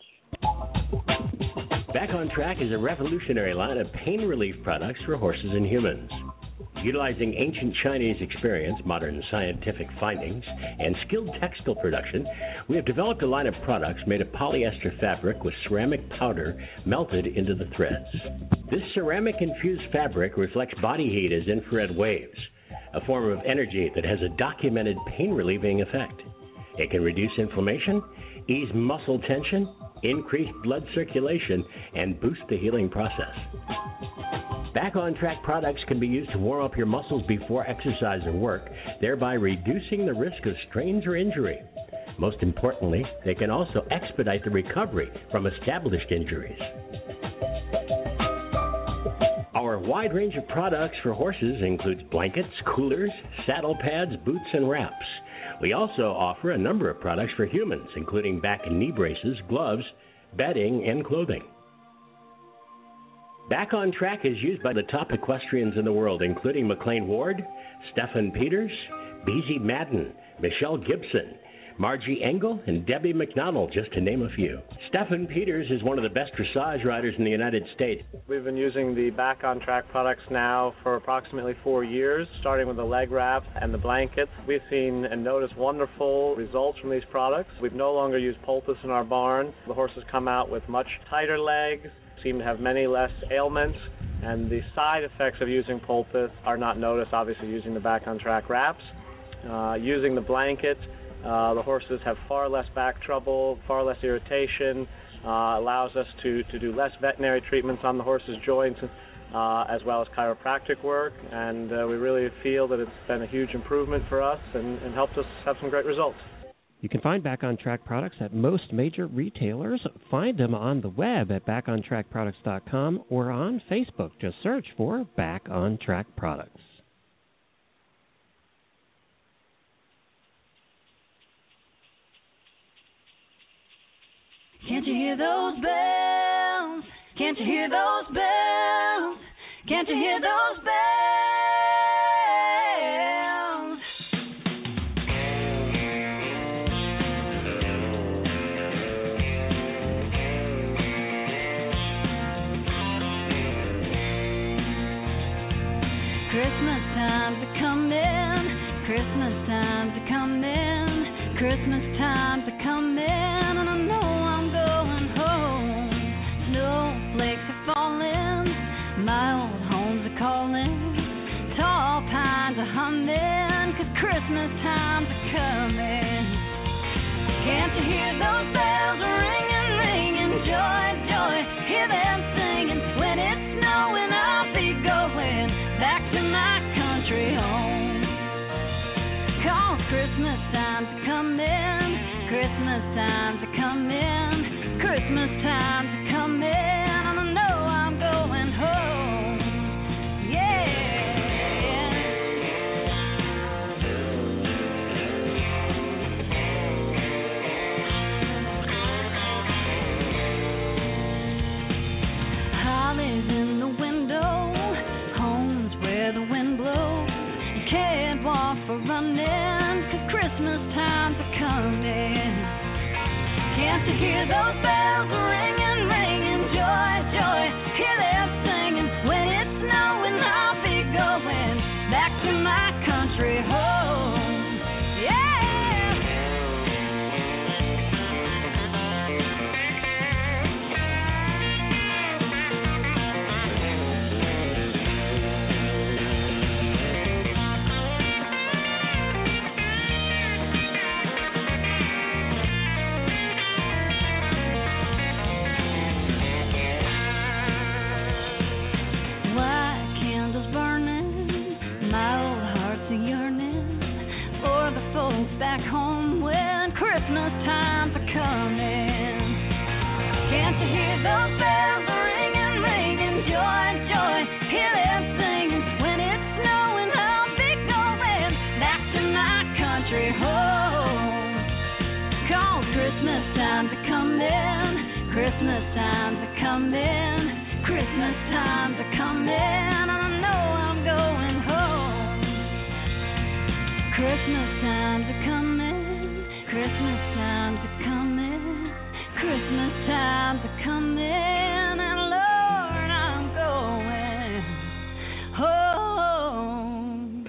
Back on Track is a revolutionary line of pain relief products for horses and humans. Utilizing ancient Chinese experience, modern scientific findings, and skilled textile production, we have developed a line of products made of polyester fabric with ceramic powder melted into the threads. This ceramic-infused fabric reflects body heat as infrared waves, a form of energy that has a documented pain-relieving effect. It can reduce inflammation, ease muscle tension, increase blood circulation, and boost the healing process. Back on Track products can be used to warm up your muscles before exercise or work, thereby reducing the risk of strains or injury. Most importantly, they can also expedite the recovery from established injuries. Our wide range of products for horses includes blankets, coolers, saddle pads, boots, and wraps. We also offer a number of products for humans, including back and knee braces, gloves, bedding, and clothing. Back on Track is used by the top equestrians in the world, including McLean Ward, Stephen Peters, Beezy Madden, Michelle Gibson, Margie Engel, and Debbie McDonald, just to name a few. Stephen Peters is one of the best dressage riders in the United States. We've been using the Back on Track products now for approximately 4 years, starting with the leg wraps and the blankets. We've seen and noticed wonderful results from these products. We've no longer used poultice in our barn. The horses come out with much tighter legs, seem to have many less ailments, and the side effects of using poultice are not noticed, obviously, using the Back on Track wraps. Using the blanket, the horses have far less back trouble, far less irritation, allows us to do less veterinary treatments on the horse's joints, as well as chiropractic work, and we really feel that it's been a huge improvement for us and helped us have some great results. You can find Back on Track products at most major retailers. Find them on the web at backontrackproducts.com or on Facebook. Just search for Back on Track Products. Can't you hear those bells? Can't you hear those bells? Can't you hear those bells? Christmas time's a coming, and I know I'm going home. Snowflakes are falling, my old home's a calling. Tall pines are humming, 'cause Christmas time's a coming. Can't you hear those bells ringing, ringing? Joy, joy, hear them singing. When it's snowing, I'll be going back to my country home. 'Cause Christmas time's a coming, Christmas time's a coming, Christmas time's a coming, and I know I'm going home. Yeah. Holly's in the window, home's where the wind blows. You can't walk for running, 'cause Christmas time's a coming. Can't you hear those bells ringing, ringing? Joy, joy, hear them singing. When it's snowing, I'll be going back to my country home. Yeah. White candles burning, my old heart's a yearning for the folks back home when Christmas time's a coming. Can't you hear those bells ringing, ringing? Joy, joy, hear them singing. When it's snowing, I'll be going back to my country home. 'Cause Christmas time's a coming, Christmas time's a coming, Christmas time's a coming, and I know I'm going home. Christmas time's a coming, Christmas time's a coming, Christmas time's a coming, and Lord, I'm going home.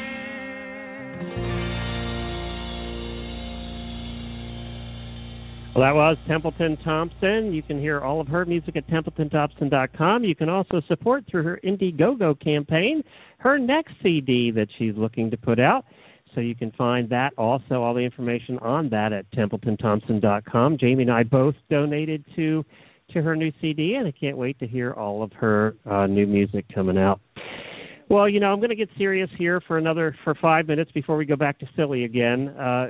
Well, that was Templeton Thompson. You can hear all of her music at TempletonThompson.com. You can also support through her Indiegogo campaign her next CD that she's looking to put out. So you can find that also, all the information on that at TempletonThompson.com. Jamie and I both donated to her new CD, and I can't wait to hear all of her new music coming out. Well, you know, I'm going to get serious here for 5 minutes before we go back to silly again.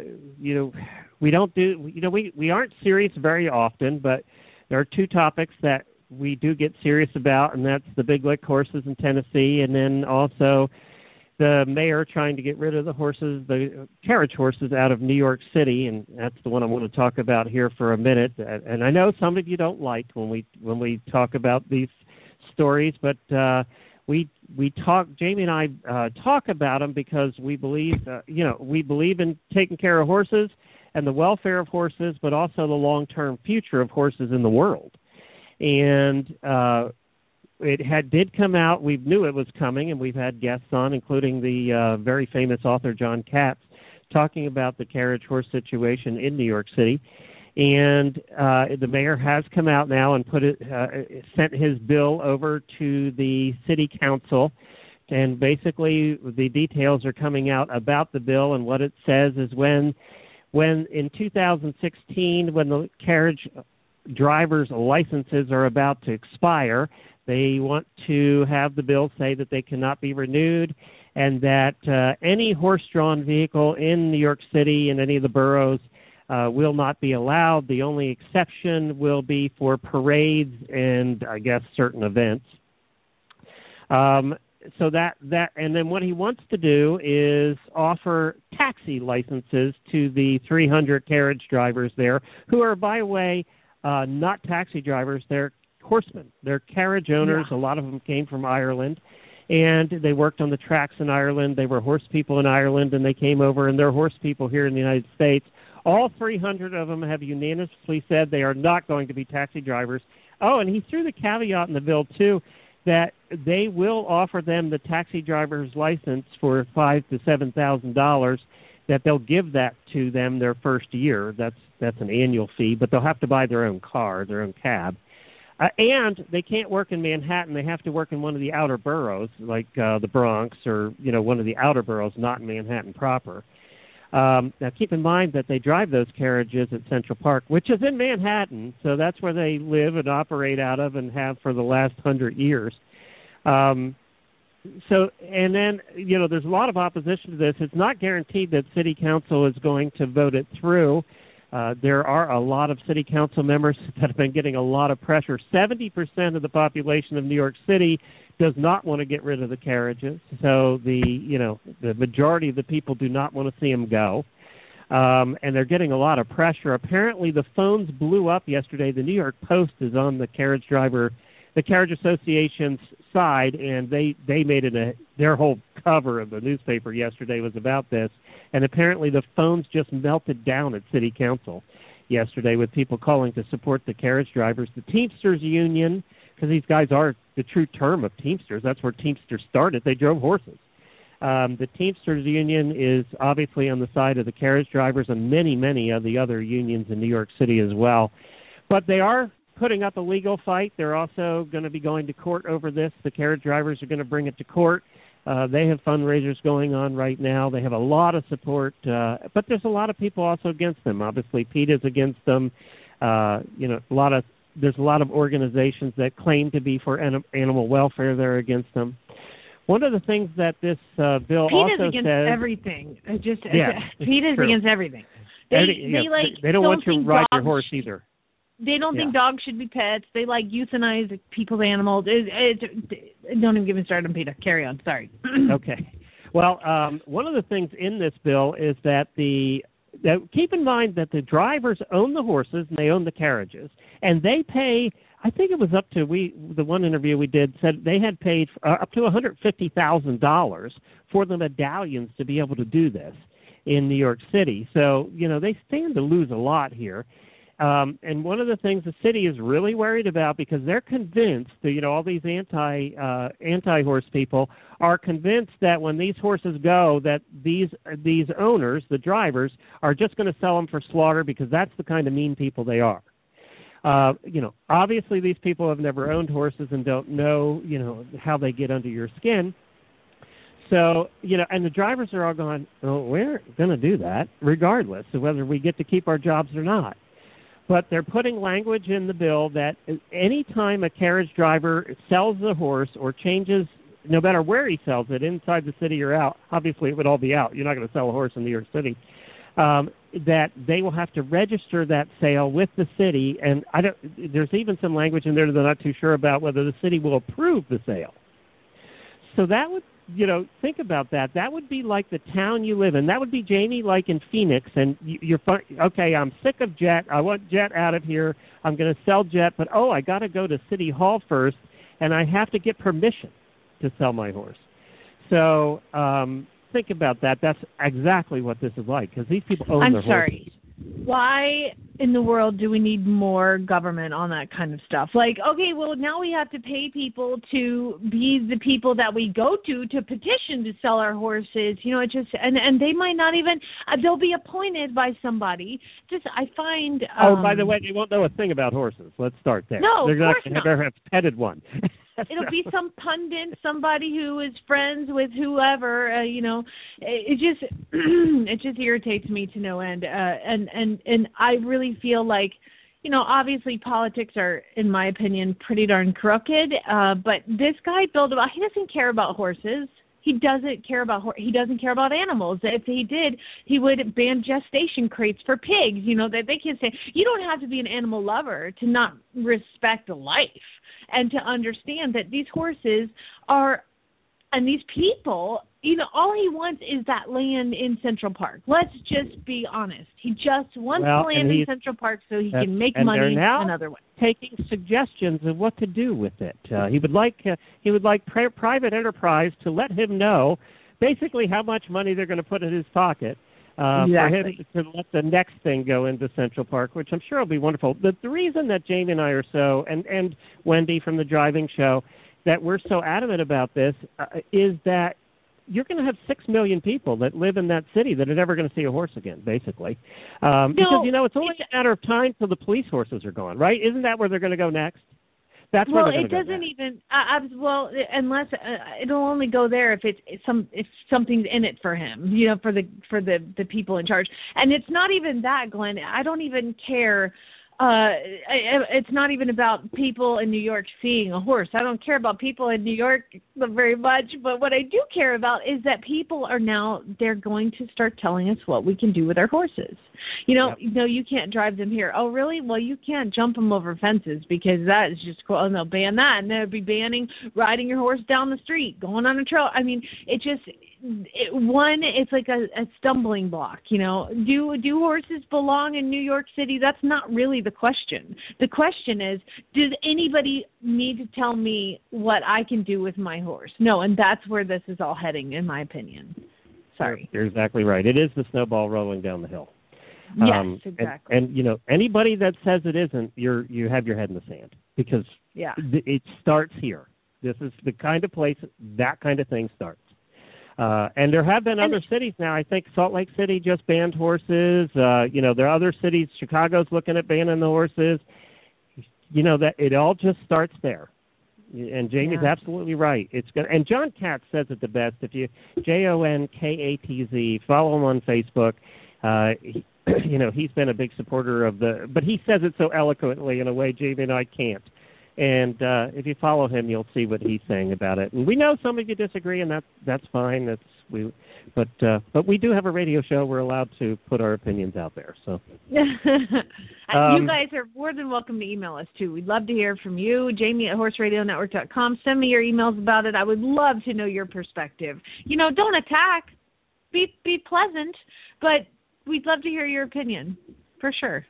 We aren't serious very often, but there are two topics that we do get serious about, and that's the Big Lick horses in Tennessee, and then also the mayor trying to get rid of the carriage horses out of New York City, and that's the one I want to talk about here for a minute. And I know some of you don't like when we talk about these stories, but Jamie and I talk about them because we believe in taking care of horses and the welfare of horses, but also the long-term future of horses in the world. And it did come out. We knew it was coming, and we've had guests on, including the very famous author John Katz, talking about the carriage horse situation in New York City. And the mayor has come out now and sent his bill over to the city council. And basically the details are coming out about the bill, and what it says is when in 2016, when the carriage drivers' licenses are about to expire, they want to have the bill say that they cannot be renewed, and that any horse-drawn vehicle in New York City and any of the boroughs will not be allowed. The only exception will be for parades and, I guess, certain events. So that and then what he wants to do is offer taxi licenses to the 300 carriage drivers there, who are, by the way, not taxi drivers. They're horsemen. They're carriage owners. Yeah. A lot of them came from Ireland, and they worked on the tracks in Ireland. They were horse people in Ireland, and they came over, and they're horse people here in the United States. All 300 of them have unanimously said they are not going to be taxi drivers. Oh, and he threw the caveat in the bill, too, that they will offer them the taxi driver's license for $5,000 to $7,000. that they'll give that to them their first year. That's an annual fee, but they'll have to buy their own car, their own cab. And they can't work in Manhattan. They have to work in one of the outer boroughs, like the Bronx or, one of the outer boroughs, not in Manhattan proper. Now, keep in mind that they drive those carriages at Central Park, which is in Manhattan, so that's where they live and operate out of and have for the last 100 years. So, and then, there's a lot of opposition to this. It's not guaranteed that City Council is going to vote it through. There are a lot of City Council members that have been getting a lot of pressure. 70% of the population of New York City does not want to get rid of the carriages. So the majority of the people do not want to see them go. And they're getting a lot of pressure. Apparently the phones blew up yesterday. The New York Post is on the Carriage Association's side, and they made it their whole cover of the newspaper yesterday was about this. And apparently the phones just melted down at City Council yesterday with people calling to support the carriage drivers. The Teamsters Union, because these guys are the true term of Teamsters. That's where Teamsters started. They drove horses. The Teamsters Union is obviously on the side of the carriage drivers and many, many of the other unions in New York City as well. But they are putting up a legal fight. They're also going to be going to court over this. The carriage drivers are going to bring it to court. They have fundraisers going on right now. They have a lot of support, but there's a lot of people also against them. Obviously, PETA's against them. There's a lot of organizations that claim to be for animal welfare. They're against them. One of the things that this bill PETA's also against says, everything. PETA's true. against everything. They don't want you to ride your horse either. They don't think dogs should be pets. They euthanize people's animals. Don't even get me started on PETA. Carry on. Sorry. Okay. Well, one of the things in this bill is that keep in mind that the drivers own the horses and they own the carriages, and they pay. I think it was up to the one interview we did said they had paid up to $150,000 for the medallions to be able to do this in New York City. So they stand to lose a lot here. And one of the things the city is really worried about, because they're convinced that, all these anti-horse people are convinced that when these horses go, that these owners, the drivers, are just going to sell them for slaughter because that's the kind of mean people they are. Obviously these people have never owned horses and don't know, how they get under your skin. So, and the drivers are all going, oh, we're going to do that regardless of whether we get to keep our jobs or not. But they're putting language in the bill that any time a carriage driver sells the horse or changes, no matter where he sells it, inside the city or out, obviously it would all be out. You're not going to sell a horse in New York City. That they will have to register that sale with the city. And there's even some language in there that they're not too sure about whether the city will approve the sale. So that would, think about that. That would be like the town you live in. That would be, Jamie, like in Phoenix, and okay, I'm sick of Jet. I want Jet out of here. I'm going to sell Jet, but, I got to go to City Hall first, and I have to get permission to sell my horse. So think about that. That's exactly what this is like, because these people own their horses. I'm sorry. Why in the world do we need more government on that kind of stuff? Now we have to pay people to be the people that we go to petition to sell our horses. It just and they might not even they'll be appointed by somebody. I find. By the way, they won't know a thing about horses. Let's start there. No, they're of course not going to have petted one. It'll be some pundit, somebody who is friends with whoever. It just irritates me to no end. And I really feel like, obviously politics are, in my opinion, pretty darn crooked. But this guy, he doesn't care about horses. He doesn't care about animals. If he did, he would ban gestation crates for pigs. That they can say you don't have to be an animal lover to not respect life. And to understand that these horses and these people, all he wants is that land in Central Park. Let's just be honest. He just wants land in Central Park so he can make money another way. Taking suggestions of what to do with it. He would like private enterprise to let him know basically how much money they're going to put in his pocket. For him to let the next thing go into Central Park, which I'm sure will be wonderful. The reason that Jane and I are so, and Wendy from the driving show, that we're so adamant about this is that you're going to have 6 million people that live in that city that are never going to see a horse again, basically. Because, it's only a matter of time till the police horses are gone, right? Isn't that where they're going to go next? That's where they're going to go next. Well, it doesn't even, unless it'll only go there if if something's in it for him, for the people in charge. And it's not even that, Glenn. I don't even care. It's not even about people in New York seeing a horse. I don't care about people in New York very much, but what I do care about is that people they're going to start telling us what we can do with our horses. No, you can't drive them here. Oh, really? Well, you can't jump them over fences because that is just cool. And they'll ban that, and they'll be banning riding your horse down the street, going on a trail. I mean, it's like a stumbling block. Do horses belong in New York City? That's not really the question. The question is, does anybody need to tell me what I can do with my horse? No, and that's where this is all heading, in my opinion. Sorry. You're exactly right. It is the snowball rolling down the hill. Yes, exactly. And anybody that says it isn't, you have your head in the sand, because it starts here. This is the kind of place that kind of thing starts. And there have been other cities now. I think Salt Lake City just banned horses. There are other cities. Chicago's looking at banning the horses. That it all just starts there. And Jamie's absolutely right. It's good. And John Katz says it the best. If you JONKATZ, follow him on Facebook. He's been a big supporter of but he says it so eloquently in a way Jamie and I can't. And if you follow him, you'll see what he's saying about it. And we know some of you disagree, and that's fine. But we do have a radio show. We're allowed to put our opinions out there. So you guys are more than welcome to email us too. We'd love to hear from you, Jamie@horseradionetwork.com. Send me your emails about it. I would love to know your perspective. Don't attack. Be pleasant, but we'd love to hear your opinion for sure.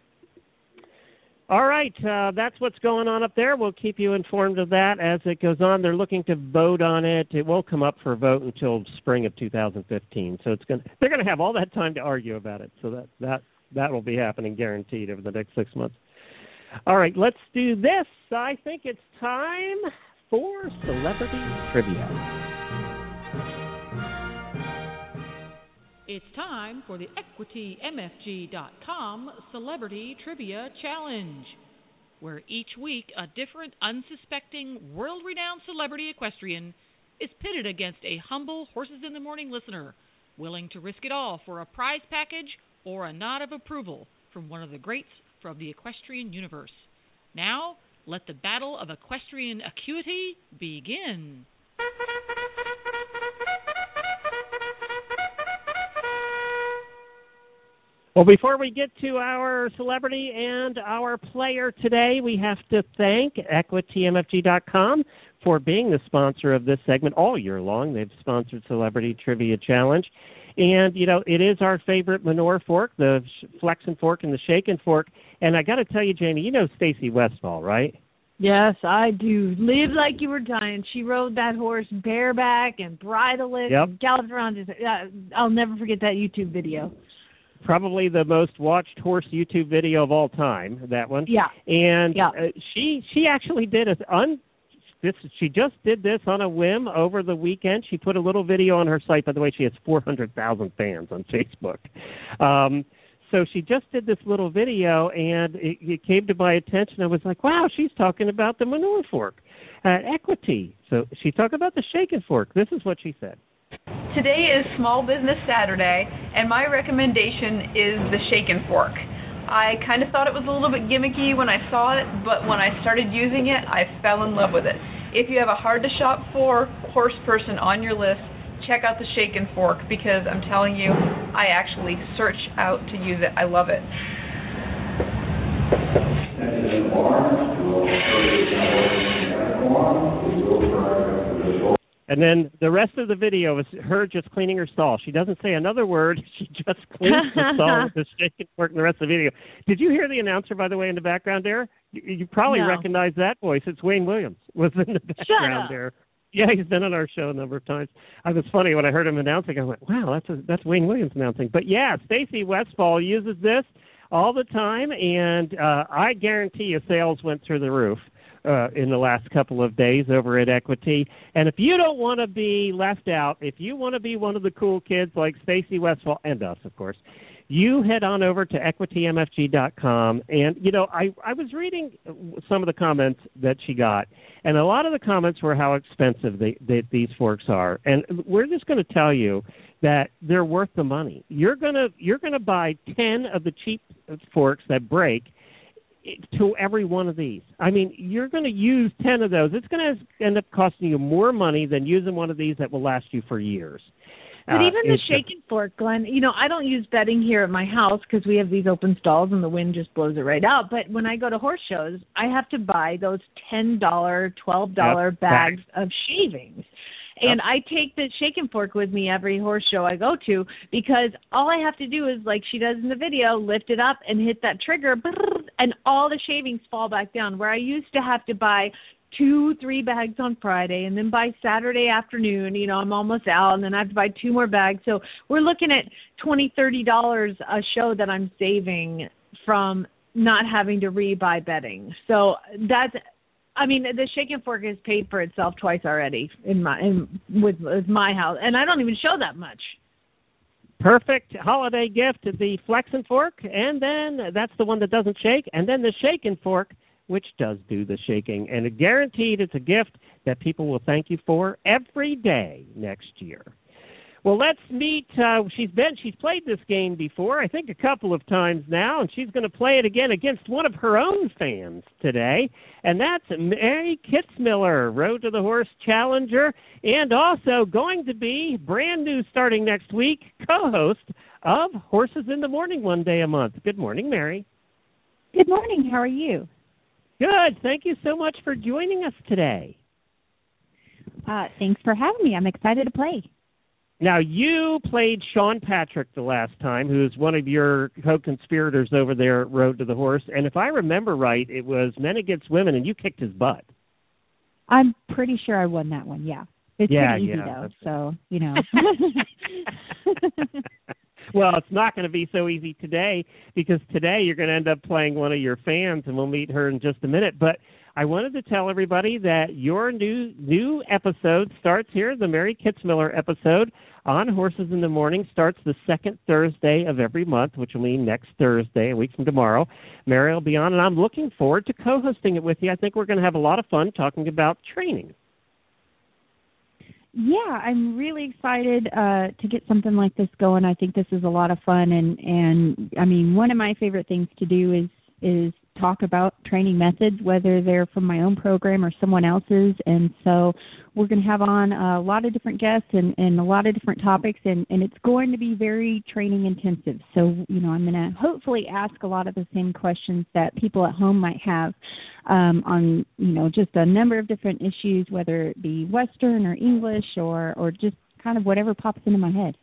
All right, that's what's going on up there. We'll keep you informed of that as it goes on. They're looking to vote on it. It won't come up for a vote until spring of 2015. So they're going to have all that time to argue about it. So that will be happening guaranteed over the next 6 months. All right, let's do this. I think it's time for Celebrity Trivia. It's time for the EquityMFG.com Celebrity Trivia Challenge, where each week a different unsuspecting, world-renowned celebrity equestrian is pitted against a humble Horses in the Morning listener, willing to risk it all for a prize package or a nod of approval from one of the greats from the equestrian universe. Now, let the battle of equestrian acuity begin. Well, before we get to our celebrity and our player today, we have to thank EquityMFG.com for being the sponsor of this segment all year long. They've sponsored Celebrity Trivia Challenge. And, it is our favorite manure fork, the Flexin Fork and the Shakin Fork. And I got to tell you, Jamie, you know Stacy Westfall, right? Yes, I do. Live like you were dying. She rode that horse bareback and bridleless and galloped around. I'll never forget that YouTube video. Probably the most watched horse YouTube video of all time, that one. Yeah. And she actually did she just did this on a whim over the weekend. She put a little video on her site. By the way, she has 400,000 fans on Facebook. So she just did this little video, and it came to my attention. I was like, wow, she's talking about the manure fork at Equity. So she talked about the Shakin Fork. This is what she said. Today is Small Business Saturday, and my recommendation is the Shakin Fork. I kind of thought it was a little bit gimmicky when I saw it, but when I started using it, I fell in love with it. If you have a hard-to-shop-for horse person on your list, check out the Shakin Fork, because I'm telling you, I actually search out to use it. I love it. And then the rest of the video is her just cleaning her stall. She doesn't say another word. She just cleans the stall with the Shakin Fork in the rest of the video. Did you hear the announcer, by the way, in the background there? You probably recognize that voice. It's Wayne Williams was in the background there. Yeah, he's been on our show a number of times. It was funny when I heard him announcing. I went, wow, that's Wayne Williams announcing. But, yeah, Stacy Westfall uses this all the time, and I guarantee you sales went through the roof in the last couple of days over at Equity. And if you don't want to be left out, if you want to be one of the cool kids like Stacy Westfall and us, of course, you head on over to equitymfg.com. And, you know, I was reading some of the comments that she got, and a lot of the comments were how expensive these forks are. And we're just going to tell you that they're worth the money. You're gonna buy 10 of the cheap forks that break to every one of these. I mean, you're going to use 10 of those. It's going to end up costing you more money than using one of these that will last you for years. But even the shaking fork, Glenn, you know, I don't use bedding here at my house because we have these open stalls and the wind just blows it right out. But when I go to horse shows, I have to buy those $10, $12 bags of shavings. And I take the shaking fork with me every horse show I go to because all I have to do is, like she does in the video, lift it up and hit that trigger, and all the shavings fall back down. Where I used to have to buy 2-3 bags on Friday, and then by Saturday afternoon, you know, I'm almost out, and then I have to buy 2 more bags. So we're looking at $20-$30 a show that I'm saving from not having to rebuy bedding. So that's, I mean, the shaking fork has paid for itself twice already with my house, and I don't even show that much. Perfect holiday gift, the Flexin' Fork, and then that's the one that doesn't shake, and then the shaking fork, which does do the shaking, and it guaranteed it's a gift that people will thank you for every day next year. Well, let's meet. She's played this game before, I think a couple of times now, and she's going to play it again against one of her own fans today, and that's Mary Kitzmiller, Road to the Horse Challenger, and also going to be brand new starting next week, co-host of Horses in the Morning one day a month. Good morning, Mary. Good morning. How are you? Good. Thank you so much for joining us today. Thanks for having me. I'm excited to play. Now, you played Sean Patrick the last time, who's one of your co-conspirators over there at Road to the Horse. And if I remember right, it was Men Against Women, and you kicked his butt. I'm pretty sure I won that one, yeah. It's pretty easy, though, so, you know. Well, it's not going to be so easy today, because today you're going to end up playing one of your fans, and we'll meet her in just a minute. But I wanted to tell everybody that your new episode starts here. The Mary Kitzmiller episode on Horses in the Morning starts the second Thursday of every month, which will mean next Thursday, a week from tomorrow. Mary will be on, and I'm looking forward to co-hosting it with you. I think we're going to have a lot of fun talking about training. Yeah, I'm really excited to get something like this going. I think this is a lot of fun, and I mean, one of my favorite things to do is talk about training methods, whether they're from my own program or someone else's. And so we're going to have on a lot of different guests and a lot of different topics, and it's going to be very training intensive. So, you know, I'm going to hopefully ask a lot of the same questions that people at home might have on, you know, just a number of different issues, whether it be Western or English or just kind of whatever pops into my head.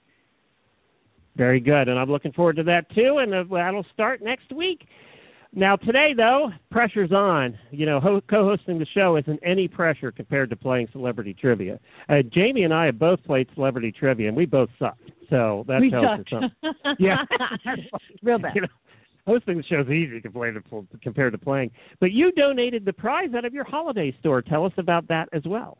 Very good, and I'm looking forward to that too, and that'll start next week. Now, today, though, pressure's on. You know, co-hosting the show isn't any pressure compared to playing Celebrity Trivia. Jamie and I have both played Celebrity Trivia, and we both sucked. So that tells you something. Yeah. Real bad. You know, hosting the show is easy compared to playing. But you donated the prize out of your holiday store. Tell us about that as well.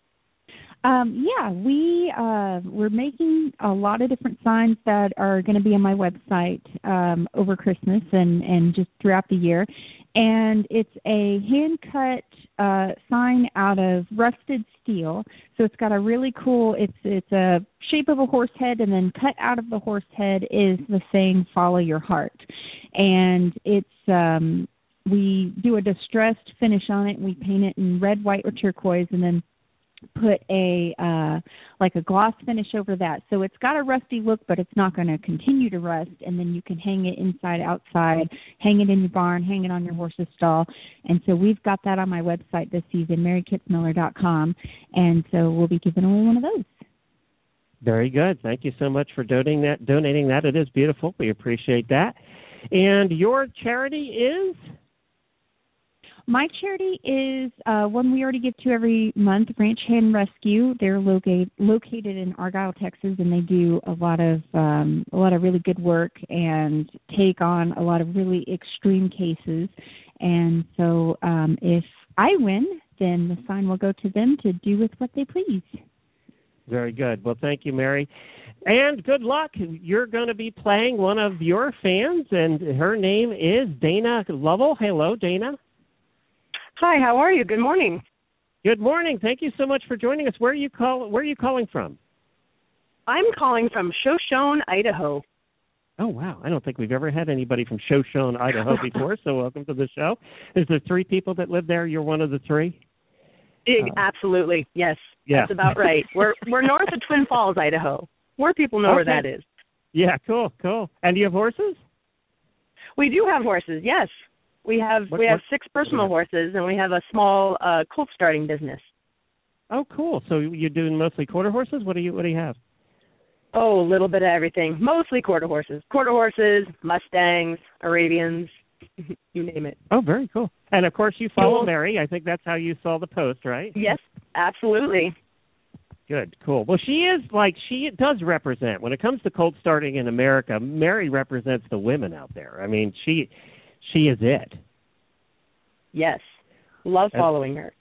Yeah, we're making a lot of different signs that are going to be on my website over Christmas and just throughout the year. And it's a hand-cut sign out of rusted steel. So it's got a really cool, it's a shape of a horse head, and then cut out of the horse head is the saying, "Follow your heart." And it's, we do a distressed finish on it, and we paint it in red, white, or turquoise, and then put a gloss finish over that. So it's got a rusty look, but it's not going to continue to rust. And then you can hang it inside, outside, hang it in your barn, hang it on your horse's stall. And so we've got that on my website this season, marykitzmiller.com. And so we'll be giving away one of those. Very good. Thank you so much for donating that. It is beautiful. We appreciate that. And your charity is? My charity is one we already give to every month, Ranch Hand Rescue. They're located in Argyle, Texas, and they do a lot of really good work and take on a lot of really extreme cases. And so if I win, then the sign will go to them to do with what they please. Very good. Well, thank you, Mary. And good luck. You're going to be playing one of your fans, and her name is Dana Lovell. Hello, Dana. Hi, how are you? Good morning. Good morning. Thank you so much for joining us. Where are you calling from? I'm calling from Shoshone, Idaho. Oh, wow. I don't think we've ever had anybody from Shoshone, Idaho before, so welcome to the show. Is there 3 people that live there? You're one of the 3? Absolutely, yes. Yeah. That's about right. We're north of Twin Falls, Idaho. More people know where that is. Yeah, cool. And do you have horses? We do have horses, yes. We have 6 personal horses, and we have a small colt starting business. Oh, cool. So you're doing mostly quarter horses? What do you have? Oh, a little bit of everything. Mostly quarter horses. Quarter horses, Mustangs, Arabians, you name it. Oh, very cool. And, of course, you follow Mary. I think that's how you saw the post, right? Yes, absolutely. Good, cool. Well, she does represent, when it comes to colt starting in America, Mary represents the women out there. I mean, she is it. Yes. Love following her.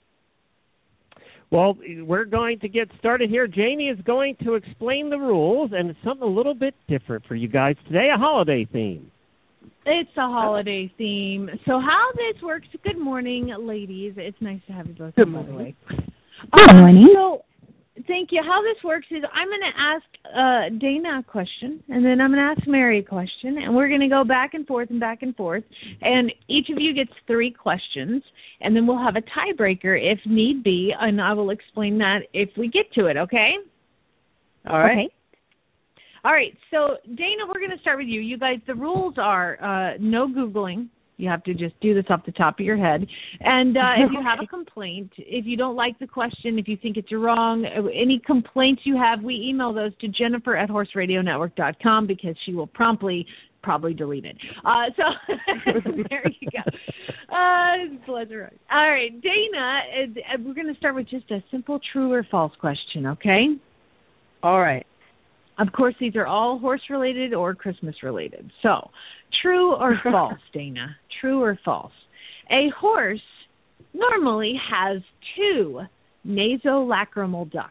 Well, we're going to get started here. Jamie is going to explain the rules, and it's something a little bit different for you guys today, a holiday theme. It's a holiday theme. So how this works, good morning, ladies. It's nice to have you both, by the way. Good morning. So, thank you. How this works is I'm going to ask Dana a question, and then I'm going to ask Mary a question, and we're going to go back and forth and back and forth. And each of you gets 3 questions, and then we'll have a tiebreaker if need be, and I will explain that if we get to it, okay? All right. Okay. All right. So, Dana, we're going to start with you. You guys, the rules are no Googling. You have to just do this off the top of your head. And if you have a complaint, if you don't like the question, if you think it's wrong, any complaints you have, we email those to Jennifer@horseradionetwork.com because she will probably delete it. So there you go. Bless her. All right, Dana, we're going to start with just a simple true or false question, okay? All right. Of course, these are all horse-related or Christmas-related. So, true or false, Dana? True or false? A horse normally has 2 nasolacrimal ducts.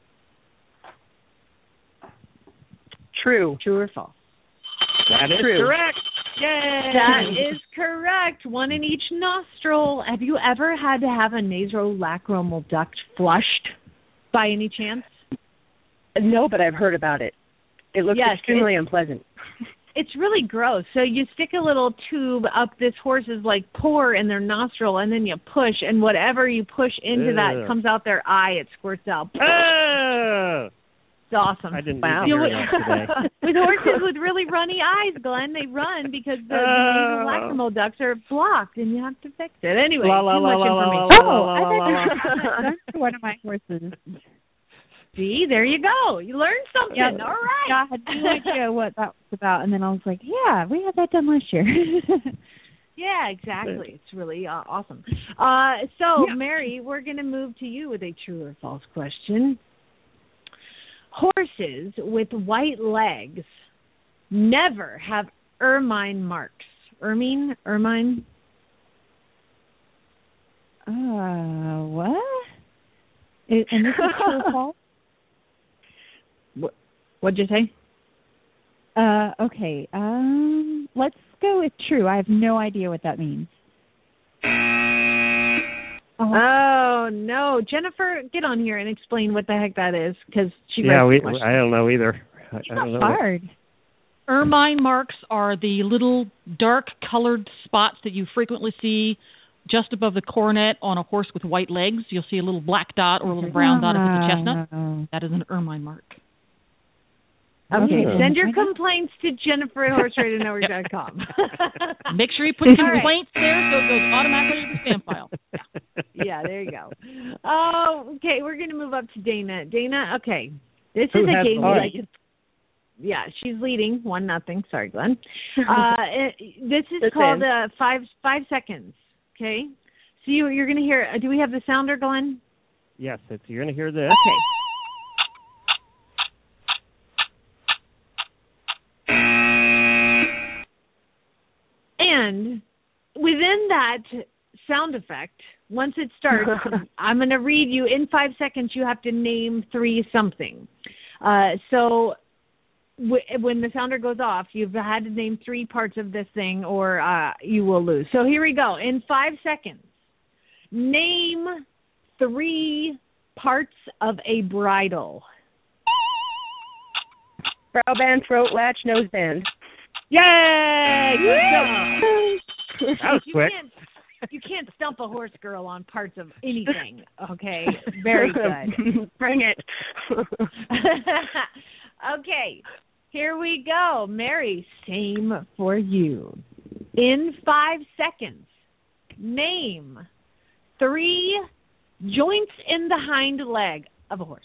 True. True or false? That is correct. Yay! That is correct. 1 in each nostril. Have you ever had to have a nasolacrimal duct flushed by any chance? No, but I've heard about it. It looks extremely unpleasant. It's really gross. So you stick a little tube up this horse's pore in their nostril, and then you push, and whatever you push into that comes out their eye. It squirts out. Oh! It's awesome. I didn't hear that today. With horses with really runny eyes, Glenn, they run because the nasolacrimal ducts are blocked, and you have to fix it. Anyway, too much information. That's one of my horses. See, there you go. You learned something. Yep. All right. Yeah, I had no idea what that was about, and then I was like, yeah, we had that done last year. Yeah, exactly. It's really awesome. Mary, we're going to move to you with a true or false question. Horses with white legs never have ermine marks. Ermine? What? And this is true or false? What'd you say? Okay. Let's go with true. I have no idea what that means. Oh, no. Jennifer, get on here and explain what the heck that is, because she I don't know either. It's hard. Ermine marks are the little dark-colored spots that you frequently see just above the cornet on a horse with white legs. You'll see a little black dot or a little brown dot if it's a chestnut. That is an ermine mark. Okay, send your complaints to Jennifer@horseradionetwork.com. Make sure you put complaints there so it goes automatically to the spam file. Yeah, there you go. Oh, okay, we're going to move up to Dana. Dana, okay, this is a game. Yeah, she's leading 1-0. Sorry, Glenn. This is called 5 seconds. Okay, so you're going to hear. Do we have the sounder, Glenn? Yes, you're going to hear this. Okay. And within that sound effect, once it starts, I'm going to read you in 5 seconds. You have to name 3 something. So when the sounder goes off, you've had to name 3 parts of this thing, or you will lose. So here we go. In 5 seconds, name 3 parts of a bridle. Brow band, throat latch, nose band. Yay! That was quick. You can't stump a horse girl on parts of anything. Okay, very good. Bring it. Okay, here we go. Mary, same for you. In 5 seconds, name 3 joints in the hind leg of a horse.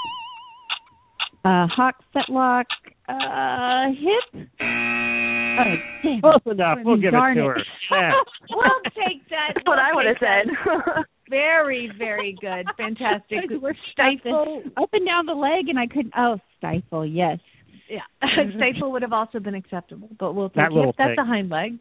Hock, fetlock, hip. Oh, damn. Close enough. We'll give it to her. Yeah. We'll take that. That's what I would have said. Very, very good. Fantastic. Stifle up and down the leg, and I couldn't. Oh, stifle, yes. Yeah. Stifle would have also been acceptable, but we'll take that it. That's a hind leg.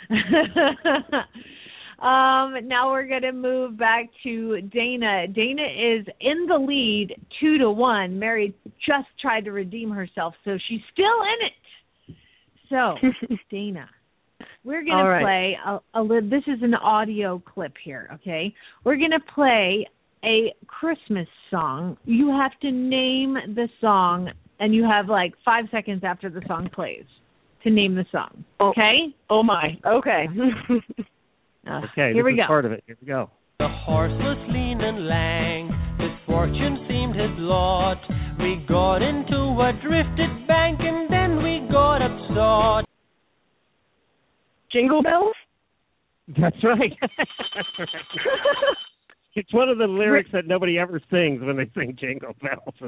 Now we're going to move back to Dana. Dana is in the lead 2-1. Mary just tried to redeem herself, so she's still in it. So, Dana, we're going to play a little. This is an audio clip here, okay? We're going to play a Christmas song. You have to name the song, and you have like 5 seconds after the song plays to name the song, okay? Oh my. Okay. Okay, here we this go. is part of it. Here we go. The horse was lean and lang, his fortune seemed his lot. We got into a drifted bank and then we got upstart. Jingle bells? That's right. It's one of the lyrics that nobody ever sings when they sing Jingle Bells.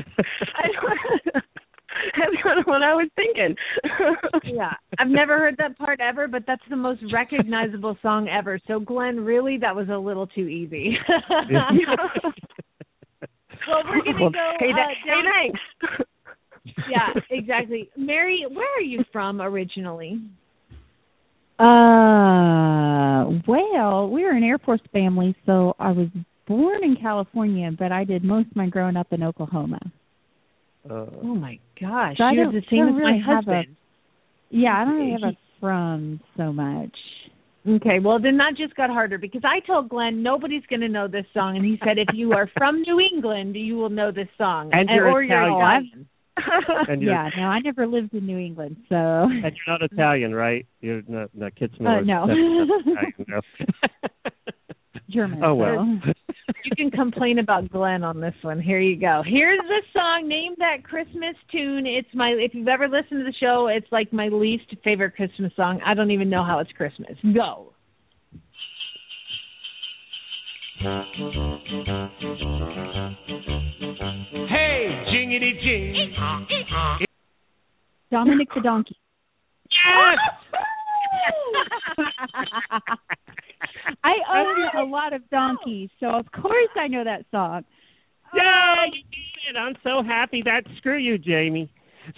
That's kind of what I was thinking. Yeah, I've never heard that part ever, but that's the most recognizable song ever. So, Glenn, really, that was a little too easy. Well, we're going to go Hey, down. thanks. Yeah, exactly. Mary, where are you from originally? Well, we're an Air Force family, so I was born in California, but I did most of my growing up in Oklahoma. Oh my gosh, So you're the same as really my husband. I don't really have a from so much. Okay, well then that just got harder because I told Glenn nobody's going to know this song, and he said if you are from New England, you will know this song, and you're or Italian. You're Yeah, no, I never lived in New England, so. And you're not Italian, right? You're not Kitzmiller. No. Italian, no. German. Oh well. You can complain about Glenn on this one. Here you go. Here's the song. Name that Christmas tune. It's if you've ever listened to the show, it's like my least favorite Christmas song. I don't even know how it's Christmas. Go. Hey, jingity jing. Dominic the Donkey. Yes! I own a lot of donkeys, so of course I know that song. Yeah, you did. I'm so happy. Screw you, Jamie.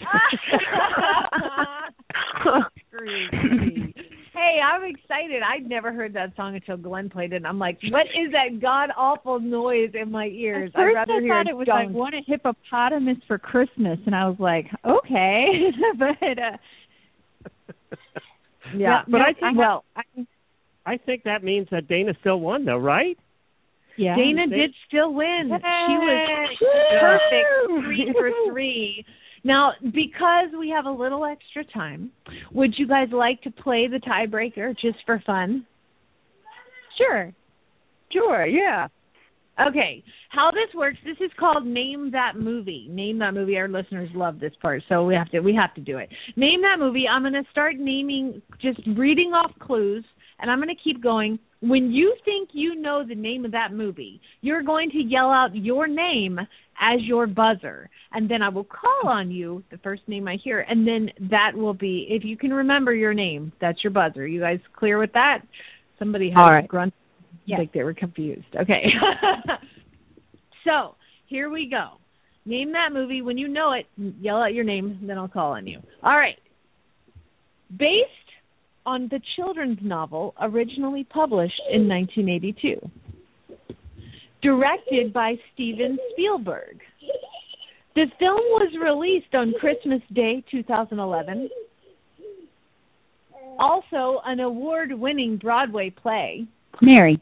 Screw you. Hey, I'm excited. I'd never heard that song until Glenn played it. And I'm like, what is that god-awful noise in my ears? At first I'd rather I hear thought it was like, want a hippopotamus for Christmas, and I was like, okay. Yeah, but I think that means that Dana still won, though, right? Yeah. Dana did still win. Yay. She was perfect, 3 for 3. Now, because we have a little extra time, would you guys like to play the tiebreaker just for fun? Sure. Sure, yeah. Okay, how this works, this is called Name That Movie. Name That Movie. Our listeners love this part, so we have to do it. Name that movie. I'm going to start just reading off clues, and I'm going to keep going. When you think you know the name of that movie, you're going to yell out your name as your buzzer, and then I will call on you, the first name I hear, and then that will be, if you can remember your name, that's your buzzer. You guys clear with that? Somebody had a grunt. Yes. Like they were confused. Okay. So, here we go. Name that movie. When you know it, yell out your name, then I'll call on you. All right. Based on the children's novel originally published in 1982. directed by Steven Spielberg. The film was released on Christmas Day 2011. Also, an award-winning Broadway play. Mary.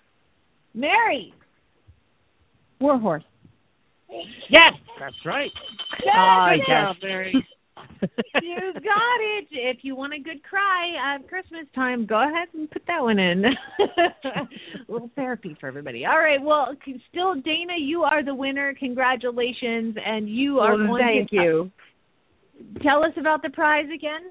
Warhorse. Yes, that's right. Yes, Mary. You got it. If you want a good cry at Christmas time, go ahead and put that one in. A little therapy for everybody. All right. Well, still, Dana, you are the winner. Congratulations, and you are going thank you. Tell us about the prize again.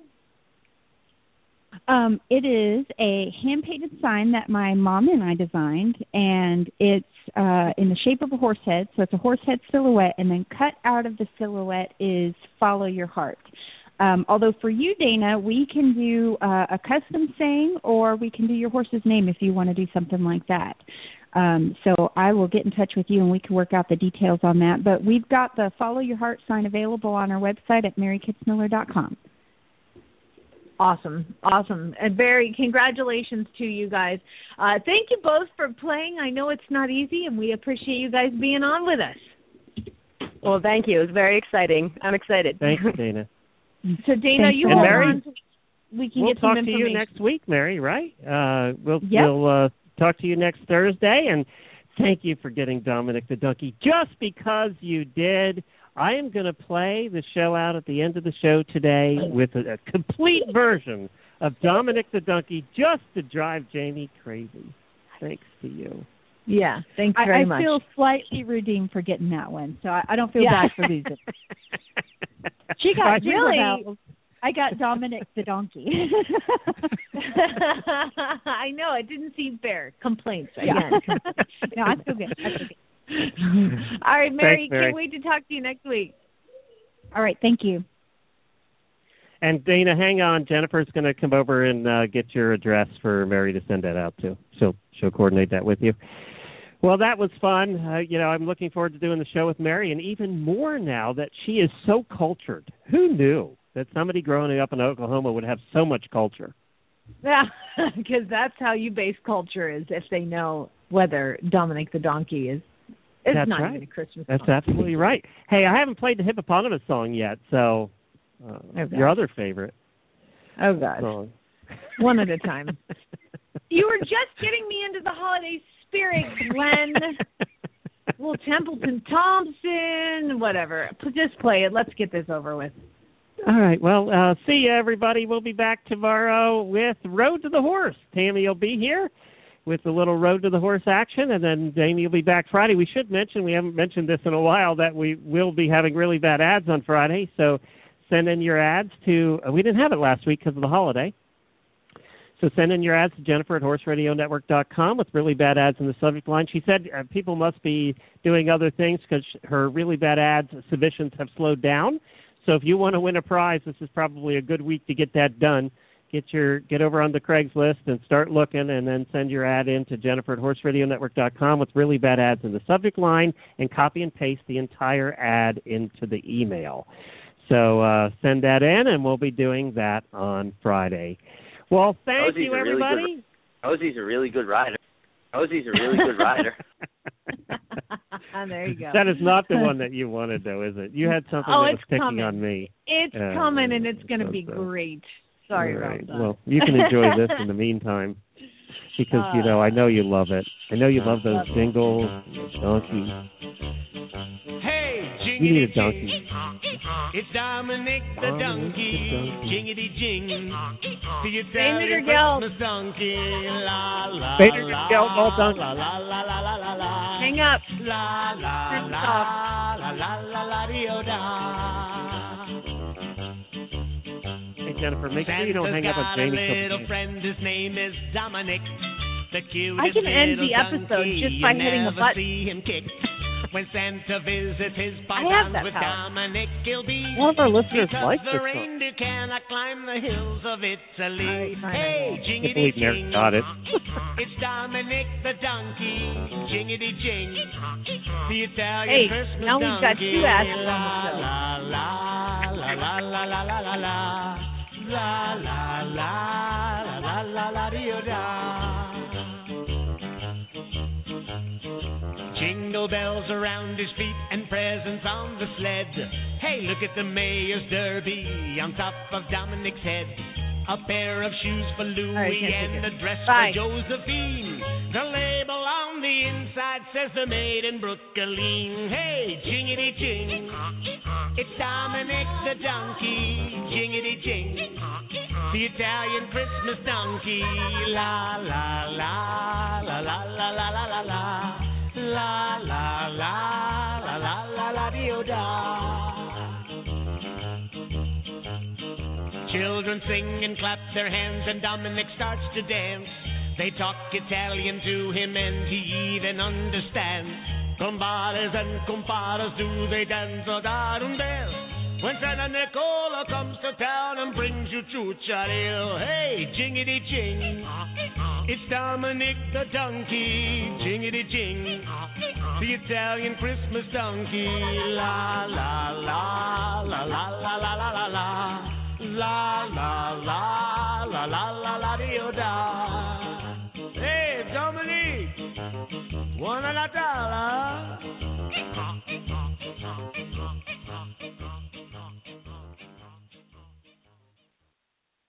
It is a hand-painted sign that my mom and I designed, and it's in the shape of a horse head. So it's a horse head silhouette, and then cut out of the silhouette is "Follow Your Heart." Although for you, Dana, we can do a custom saying, or we can do your horse's name if you want to do something like that. So I will get in touch with you, and we can work out the details on that. But we've got the "Follow Your Heart" sign available on our website at marykitzmiller.com. Awesome. And Barry, congratulations to you guys. Thank you both for playing. I know it's not easy, and we appreciate you guys being on with us. Well, thank you. It was very exciting. I'm excited. Thanks, Dana. So, Dana, you hold on. We can we'll get some talk information. to you next week, Mary, right? We'll talk to you next Thursday, and thank you for getting Dominic the Donkey. Just because you did, I am going to play the show out at the end of the show today with a complete version of Dominic the Donkey just to drive Jamie crazy. Thanks to you. Yeah, thanks very much. I feel slightly redeemed for getting that one, so I don't feel bad for losing. She got really. I got Dominic the Donkey. I know, it didn't seem fair. Complaints again. Yeah. No, I feel good. All right, Mary, Thanks, Mary. Can't wait to talk to you next week. All right, thank you. And Dana, hang on. Jennifer's going to come over and get your address for Mary to send that out to. She'll coordinate that with you. Well, that was fun. I'm looking forward to doing the show with Mary, and even more now that she is so cultured. Who knew that somebody growing up in Oklahoma would have so much culture? Yeah, because that's how you base culture, is if they know whether Dominic the Donkey is. It's That's not right. even a Christmas That's song. absolutely right. Hey, I haven't played the Hippopotamus song yet, so your other favorite song. One at a time. You were just getting me into the holiday spirit, Glenn. Well, Templeton Thompson, whatever. Just play it. Let's get this over with. All right. Well, see you, everybody. We'll be back tomorrow with Road to the Horse. Tammy will be here with a little Road to the Horse action, and then Jamie will be back Friday. We should mention, we haven't mentioned this in a while, that we will be having really bad ads on Friday, so send in your ads to, we didn't have it last week because of the holiday, so send in your ads to Jennifer at horseradionetwork.com with really bad ads in the subject line. She said people must be doing other things because her really bad ads submissions have slowed down, so if you want to win a prize, this is probably a good week to get that done. Get over on the Craigslist and start looking, and then send your ad in to Jennifer at horseradionetwork.com with really bad ads in the subject line, and copy and paste the entire ad into the email. So send that in, and we'll be doing that on Friday. Well, thank you, everybody. Ozzy's a really good rider. There you go. That is not the one that you wanted, though, is it? You had something that was picking on me. It's coming, and it's going to be great. Sorry about that. Well, you can enjoy this in the meantime, because, I know you love it. I know you love those jingles, donkey. Hey, you need a donkey. It's Dominic the Donkey, jingity jing. Do you tell Bader your Gelt. Christmas donkey, la la Bader la Gelt, all donkey. la la la la la la la. Hang up. La la la la la la la dio da. Hey, Jennifer, make sure you don't hang up on Jamie. Santa's got a little friend, his name is Dominic. The cutest I can end the little episode donkey, just by you hitting a never button. see him kick. When Santa visits his I have pythons that with power. Dominic, he'll be One of our listeners because likes the this song. reindeer cannot climb the hills of Italy. All right, Hey, I can't jingity believe Mary jing. got it. It's Dominic the donkey, jingity jing. The Italian Hey, Christmas now we've got donkey. two asses on the show. La la la la la la la la la la la la la la la dio da. Jingle bells around his feet and presents on the sled. Hey, look at the mayor's derby on top of Dominic's head. A pair of shoes for Louie and a dress for Josephine. The label on the inside says they're made in Brooklyn. Hey, jingity jing, it's Dominic the donkey. Jingity jing, the Italian Christmas donkey. La la la la la la la la la la la la la la la la la da. Children sing and clap their hands and Dominic starts to dance. They talk Italian to him and he even understands. Compadres and compares, do they dance or darun bell? When Santa Nicola comes to town and brings you chucharil. Hey, jingity jing, it's Dominic the donkey. Jingity jing, the Italian Christmas donkey. La la la la la la la la la la. La la la la la la la da. Hey, Dominique, $1 dollar.